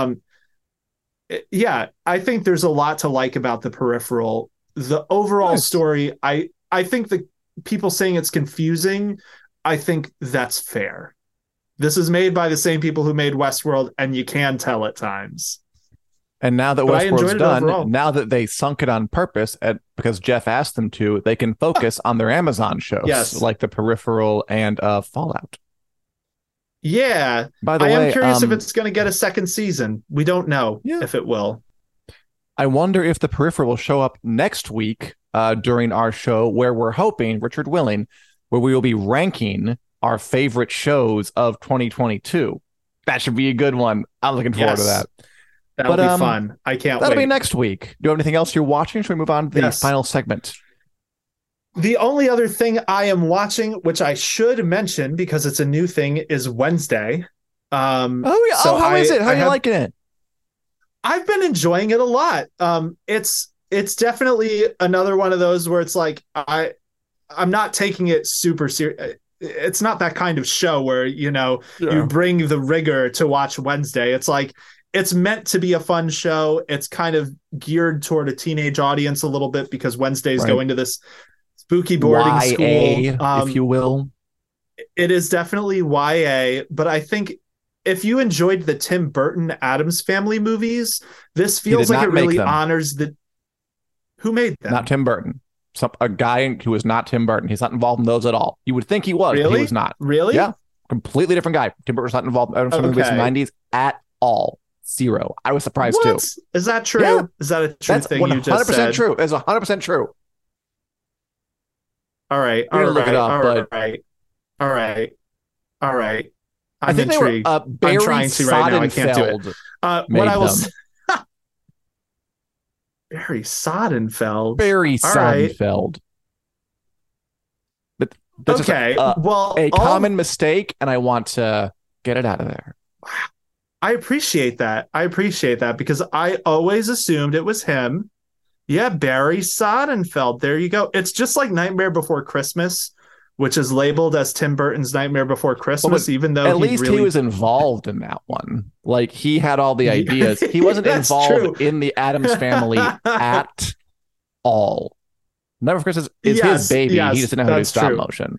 Yeah, I think there's a lot to like about The Peripheral. The overall story, I think the people saying it's confusing, I think that's fair. This is made by the same people who made Westworld, and you can tell at times. And now that Westworld's done, now that they sunk it on purpose, because Jeff asked them to, they can focus on their Amazon shows, like The Peripheral and Fallout. Yeah. By the way, I am curious if it's going to get a second season. We don't know if it will. I wonder if The Peripheral will show up next week during our show, where we're hoping, Richard willing, where we will be ranking our favorite shows of 2022. That should be a good one. I'm looking forward to that. That'll be fun. I can't wait. That'll be next week. Do you have anything else you're watching? Should we move on to the final segment? The only other thing I am watching, which I should mention because it's a new thing, is Wednesday. How is it? How are you liking it? I've been enjoying it a lot. It's definitely another one of those where it's like I'm not taking it super serious. It's not that kind of show where, you bring the rigor to watch Wednesday. It's like, it's meant to be a fun show. It's kind of geared toward a teenage audience a little bit because Wednesday's going to this spooky boarding school, if you will. It is definitely YA, but I think if you enjoyed the Tim Burton Addams Family movies, this feels like it really honors the. Who made them? Not Tim Burton. A guy who is not Tim Burton. He's not involved in those at all. You would think he was. Really? But he was not. Really? Yeah. Completely different guy. Tim Burton's not involved in some movies in the 90s at all. Zero. I was surprised too. Is that true? Yeah. Is that a true thing you just said? That's 100% true. It's 100% true. All right. Look it up, All right. I think intrigued. They were, Barry I'm trying to right now. I can't do it. What I will say, Barry Sodenfeld. Barry All right. Sonnenfeld. But that's Okay. just Well, a common mistake, and I want to get it out of there. I appreciate that. I appreciate that because I always assumed it was him. Yeah, Barry Sodenfeld. There you go. It's just like Nightmare Before Christmas, which is labeled as Tim Burton's Nightmare Before Christmas, even though at least he was involved in that one. Like, he had all the ideas. He wasn't involved in the Addams Family at all. Nightmare Before Christmas is his baby. He just didn't know how to do stop motion.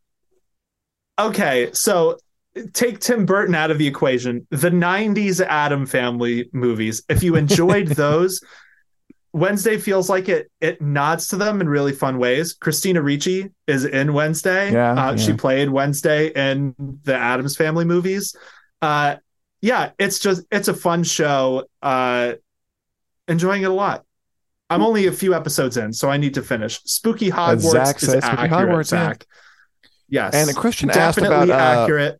Okay, so take Tim Burton out of the equation. The 90s Addams Family movies, if you enjoyed those, Wednesday feels like it nods to them in really fun ways. Christina Ricci is in Wednesday. She played Wednesday in the Addams Family movies. It's a fun show. Enjoying it a lot. I'm only a few episodes in, so I need to finish. Spooky Hogwarts is accurate, Zach. Yes. And Christian definitely asked accurate.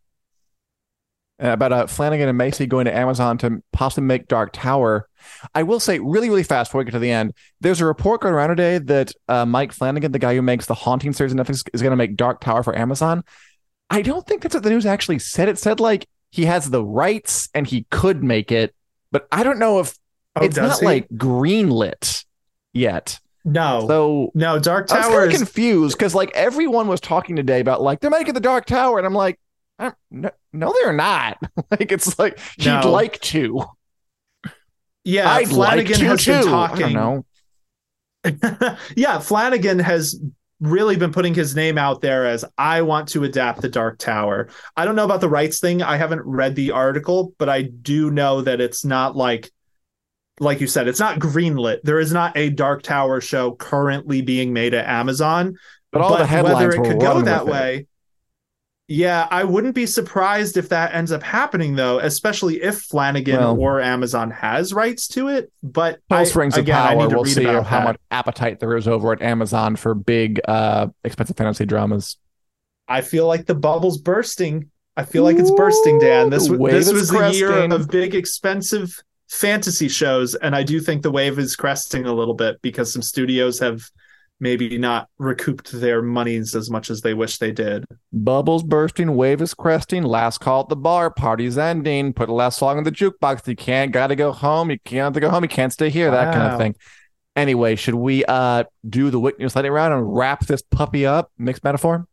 About Flanagan and Macy going to Amazon to possibly make Dark Tower. I will say really, really fast before we get to the end, there's a report going around today that Mike Flanagan, the guy who makes the Haunting series on Netflix, is going to make Dark Tower for Amazon. I don't think that's what the news actually said. It said like he has the rights and he could make it, but I don't know if it's not like greenlit yet. No, Dark Tower. I was kind of confused because like everyone was talking today about like they're making the Dark Tower, and I'm like, no, they're not. Like, it's like he'd like to. Yeah, I'd Flanagan like has been talking. I don't know. Yeah, Flanagan has really been putting his name out there as I want to adapt the Dark Tower. I don't know about the rights thing. I haven't read the article, but I do know that it's not like you said, it's not greenlit. There is not a Dark Tower show currently being made at Amazon. But all the headlines whether it could go that way. Yeah, I wouldn't be surprised if that ends up happening, though, especially if Flanagan or Amazon has rights to it. But Rings of Power, we'll see how much appetite there is over at Amazon for big, expensive fantasy dramas. I feel like the bubble's bursting. I feel like it's bursting, Dan. This was the year of big, expensive fantasy shows, and I do think the wave is cresting a little bit because some studios have maybe not recouped their monies as much as they wish they did. Bubbles bursting, wave is cresting, last call at the bar, party's ending, put a last song in the jukebox, gotta go home, you can't go home, you can't stay here, that kind of thing. Anyway, should we do the Wick News lightning round and wrap this puppy up? Mixed metaphor?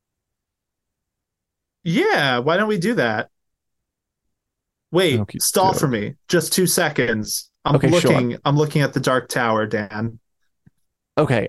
Yeah, why don't we do that? Wait, stall for me. Just 2 seconds. I'm looking at the Dark Tower, Dan. Okay.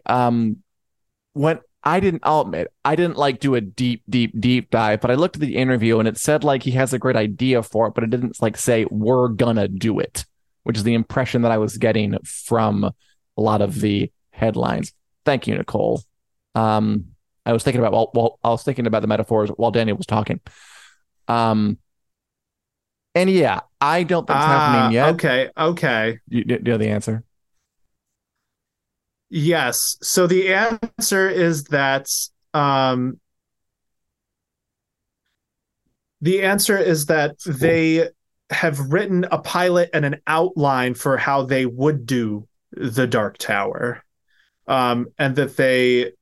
I'll admit, I didn't like do a deep dive, but I looked at the interview and it said like he has a great idea for it, but it didn't like say we're gonna do it, which is the impression that I was getting from a lot of the headlines. Thank you, Nicole. I was thinking about I was thinking about the metaphors while Daniel was talking. And yeah, I don't think it's happening yet. Okay. You know the answer? Yes. So the answer is that they have written a pilot and an outline for how they would do the Dark Tower, and that they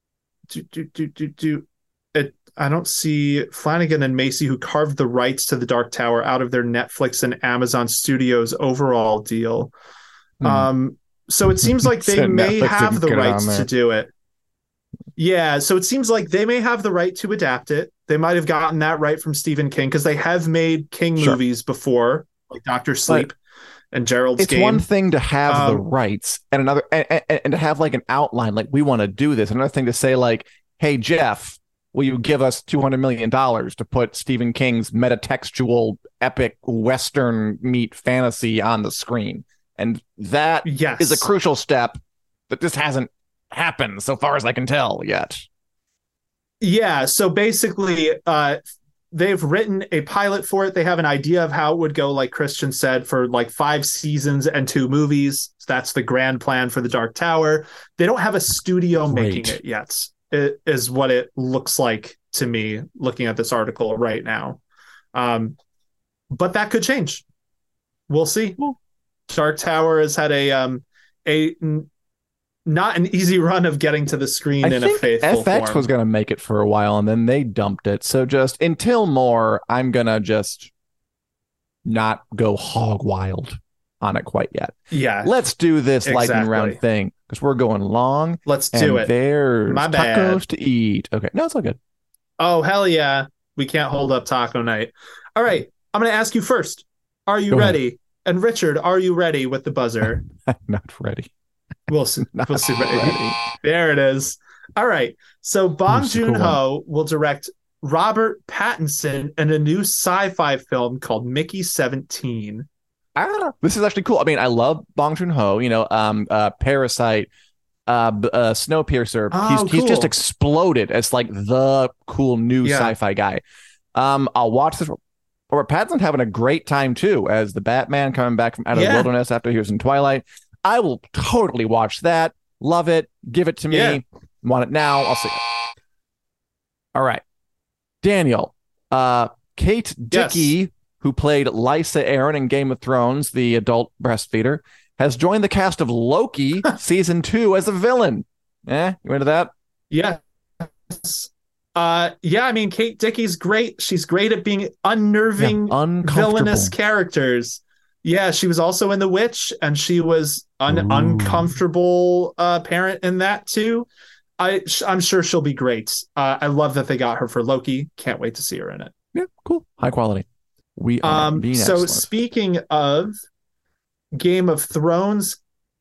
do it. I don't see Flanagan and Macy, who carved the rights to the Dark Tower out of their Netflix and Amazon Studios overall deal. So it seems like they may have the rights to do it. Yeah, so it seems like they may have the right to adapt it. They might have gotten that right from Stephen King because they have made King movies before, like Dr. Sleep and Gerald's Game. It's one thing to have the rights and another and to have like an outline, like we want to do this. Another thing to say like, hey, Jeff, will you give us $200 million to put Stephen King's metatextual epic Western meet fantasy on the screen? And that is a crucial step that just hasn't happened so far as I can tell yet. Yeah. So basically, they've written a pilot for it. They have an idea of how it would go, like Christian said, for like 5 seasons and 2 movies. So that's the grand plan for the Dark Tower. They don't have a studio making it yet. It is what it looks like to me, looking at this article right now. But that could change. We'll see. Dark Tower has had a not an easy run of getting to the screen in a faithful FX form. was going to make it for a while, and then they dumped it. So just until more, I'm going to just not go hog wild on it quite yet. Yeah. Let's do this lightning Exactly. round thing because we're going long. Let's do it. There's My bad. tacos to eat. Okay. No, it's all good. Oh, hell yeah. We can't hold up taco night. All right. I'm going to ask you first. Are you Go ahead. ready? And Richard, are you ready with the buzzer? I'm not ready. We'll see. Not We'll see. ready. There it is. All right. So Bong This is a cool Joon-ho will direct Robert Pattinson in a new sci-fi film called Mickey 17. This is actually cool. I mean, I love Bong Joon-ho, Parasite, Snowpiercer. Oh, He's just cool. exploded as like the cool new Yeah. sci-fi guy. I'll watch this. Robert Pattinson having a great time too as the Batman coming back from out of the Yeah. wilderness after he was in Twilight. I will totally watch that. Love it. Give it to me. Yeah. Want it now. I'll see it. All right. Daniel, Kate Dickie, who played Lysa Arryn in Game of Thrones, the adult breastfeeder, has joined the cast of Loki season 2 as a villain. You into that? Yes. Yeah, I mean, Kate Dickie's great. She's great at being unnerving, uncomfortable. villainous characters. Yeah, she was also in The Witch, and she was an Ooh. uncomfortable parent in that too. I'm sure she'll be great. I love that they got her for Loki. Can't wait to see her in it. Yeah, cool. High quality. We are being So excellent. speaking of Game of Thrones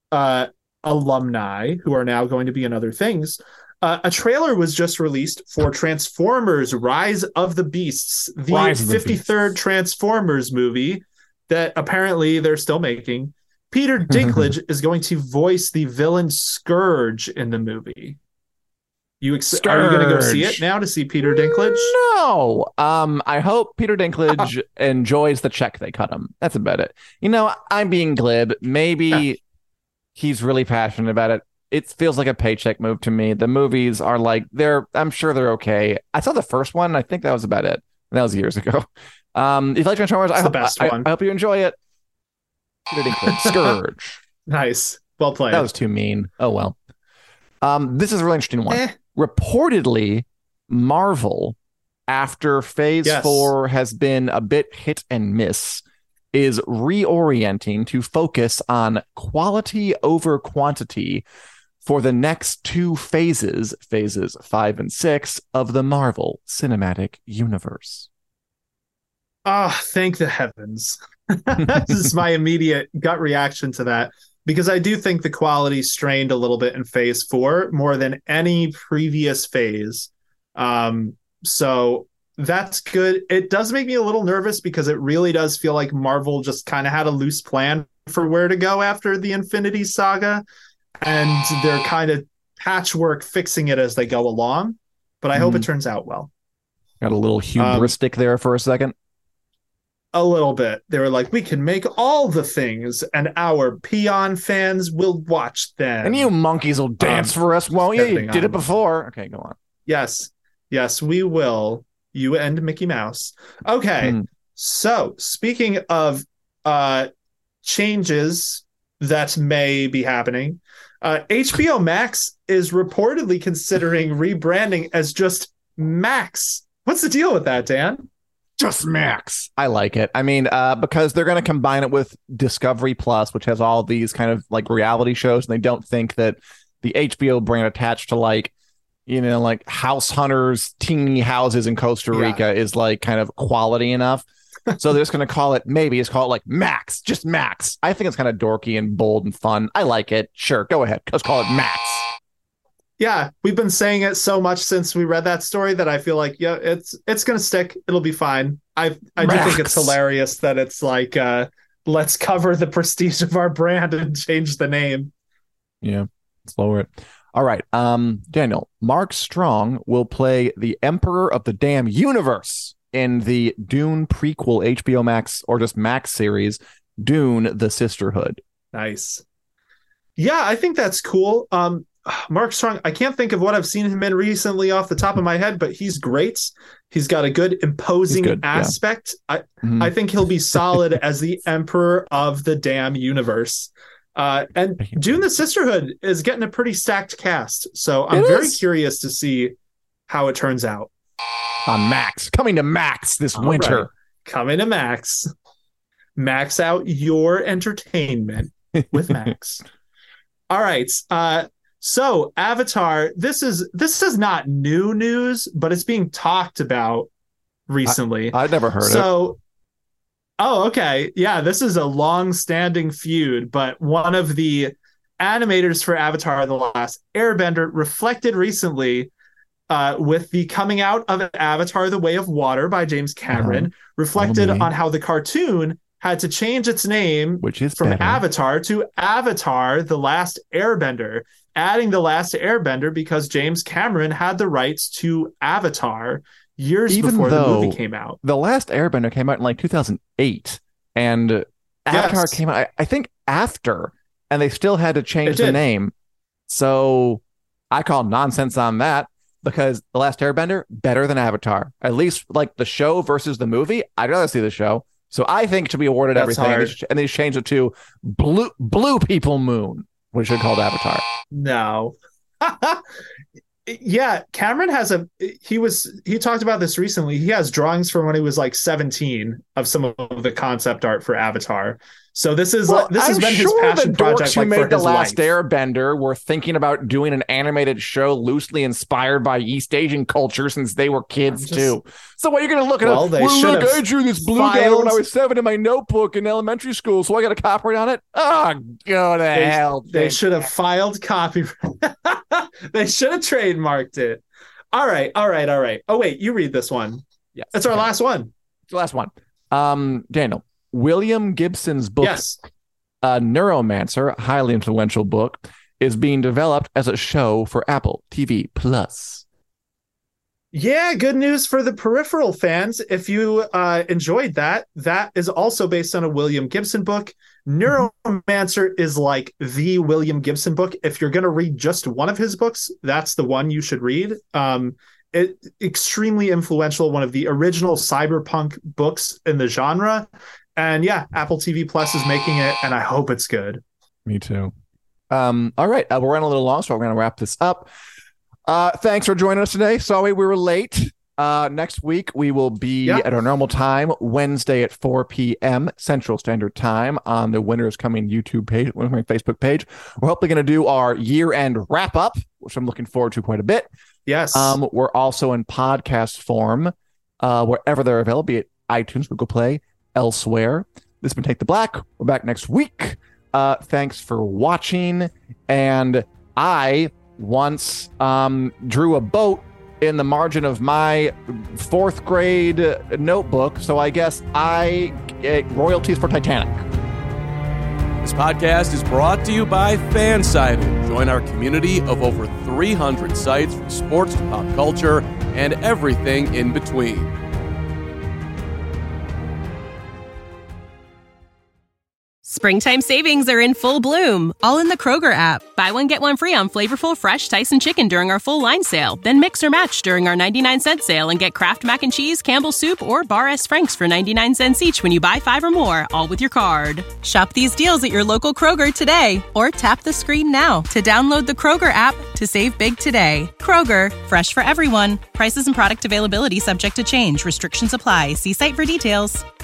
alumni who are now going to be in other things, a trailer was just released for Transformers Rise of the Beasts, the Rise of the 53rd Transformers movie that apparently they're still making. Peter Dinklage is going to voice the villain Scourge in the movie. Are you going to go see it now to see Peter Dinklage? No. I hope Peter Dinklage enjoys the check they cut him. That's about it. I'm being glib. Maybe he's really passionate about it. It feels like a paycheck move to me. The movies are like I'm sure they're okay. I saw the first one. I think that was about it. That was years ago. If you like Transformers, It's the best one. I hope you enjoy it. Peter Dinklage, Scourge. Nice. Well played. That was too mean. Oh well. This is a really interesting one. Eh. Reportedly, Marvel, after Phase 4 has been a bit hit and miss, is reorienting to focus on quality over quantity for the next 2 phases 5 and 6 of the Marvel Cinematic Universe. Thank the heavens. This is my immediate gut reaction to that, because I do think the quality strained a little bit in Phase 4 more than any previous phase. So that's good. It does make me a little nervous because it really does feel like Marvel just kind of had a loose plan for where to go after the Infinity Saga, and they're kind of patchwork fixing it as they go along. But I hope it turns out well. Got a little hubristic there for a second. A little bit. They were like, we can make all the things, and our peon fans will watch them. And you monkeys will dance for us, won't you? You stepping did on it before. Okay, go on. Yes, we will. You and Mickey Mouse. Okay, so speaking of changes that may be happening, HBO Max is reportedly considering rebranding as just Max. What's the deal with that, Dan? Just Max. I like it. I mean, because they're going to combine it with Discovery Plus, which has all these kind of like reality shows, and they don't think that the HBO brand attached to like House Hunters, teeny houses in Costa Rica is like kind of quality enough. So they're just going to call it like Max, just Max. I think it's kind of dorky and bold and fun. I like it. Sure, go ahead. Let's call it Max. Yeah, we've been saying it so much since we read that story that I feel like, yeah, it's gonna stick. It'll be fine. I do think it's hilarious that it's like, let's cover the prestige of our brand and change the name. Yeah, let's lower it. All right, Daniel, Mark Strong will play the Emperor of the Damn Universe in the Dune prequel HBO Max or just Max series, Dune: The Sisterhood. Nice. Yeah, I think that's cool. Mark Strong, I can't think of what I've seen him in recently off the top of my head, but he's great. He's got a good imposing aspect. Yeah. I think he'll be solid as the Emperor of the Damn Universe. And Dune the Sisterhood is getting a pretty stacked cast. So I'm very curious to see how it turns out. On Max. Coming to Max this winter. Right. Coming to Max. Max out your entertainment with Max. All right. So Avatar, this is not new news, but it's being talked about recently. I'd never heard it. Oh, okay. Yeah, this is a long-standing feud, but one of the animators for Avatar: The Last Airbender reflected recently with the coming out of Avatar: The Way of Water by James Cameron, reflected on how the cartoon had to change its name from Avatar to Avatar: The Last Airbender, adding The Last Airbender because James Cameron had the rights to Avatar years before the movie came out. The Last Airbender came out in like 2008, and Avatar came out, I think, after, and they still had to change the name. So I call nonsense on that, because The Last Airbender, better than Avatar. At least like the show versus the movie, I'd rather see the show. So I think it should be awarded everything. And they changed it to Blue People Moon, which should be called Avatar. No. Yeah, Cameron has he talked about this recently. He has drawings from when he was like 17 of some of the concept art for Avatar. So this has been his passion project. Who made The Last Airbender were thinking about doing an animated show loosely inspired by East Asian culture since they were kids too. So what are you going to look at? I drew this blue guy when I was 7 in my notebook in elementary school, so I got a copyright on it. Oh, go to hell! They should have filed copyright. They should have trademarked it. All right. Oh wait, you read this one. Yes, it's our last one. It's the last one. Daniel. William Gibson's book, Neuromancer, highly influential book, is being developed as a show for Apple TV Plus. Yeah, good news for the Peripheral fans. If you enjoyed that is also based on a William Gibson book. Neuromancer is like the William Gibson book. If you're going to read just one of his books, that's the one you should read. Extremely influential, one of the original cyberpunk books in the genre. And yeah, Apple TV Plus is making it, and I hope it's good. Me too. All right, we're running a little long, so we're going to wrap this up. Thanks for joining us today. Sorry we were late. Next week, we will be at our normal time, Wednesday at 4 p.m. Central Standard Time on the Winter is Coming YouTube page, my Facebook page. We're hopefully going to do our year-end wrap-up, which I'm looking forward to quite a bit. Yes. We're also in podcast form, wherever they're available, be it iTunes, Google Play, elsewhere. This has been Take the Black. We're back next week. Thanks for watching. And I once drew a boat in the margin of my 4th grade notebook, so I guess I get royalties for Titanic. This podcast is brought to you by Fansided. Join our community of over 300 sites from sports to pop culture and everything in between. Springtime savings are in full bloom, all in the Kroger app. Buy one, get one free on flavorful, fresh Tyson chicken during our full line sale. Then mix or match during our 99-cent sale and get Kraft Mac and Cheese, Campbell's Soup, or Bar S. Frank's for 99 cents each when you buy 5 or more, all with your card. Shop these deals at your local Kroger today, or tap the screen now to download the Kroger app to save big today. Kroger, fresh for everyone. Prices and product availability subject to change. Restrictions apply. See site for details.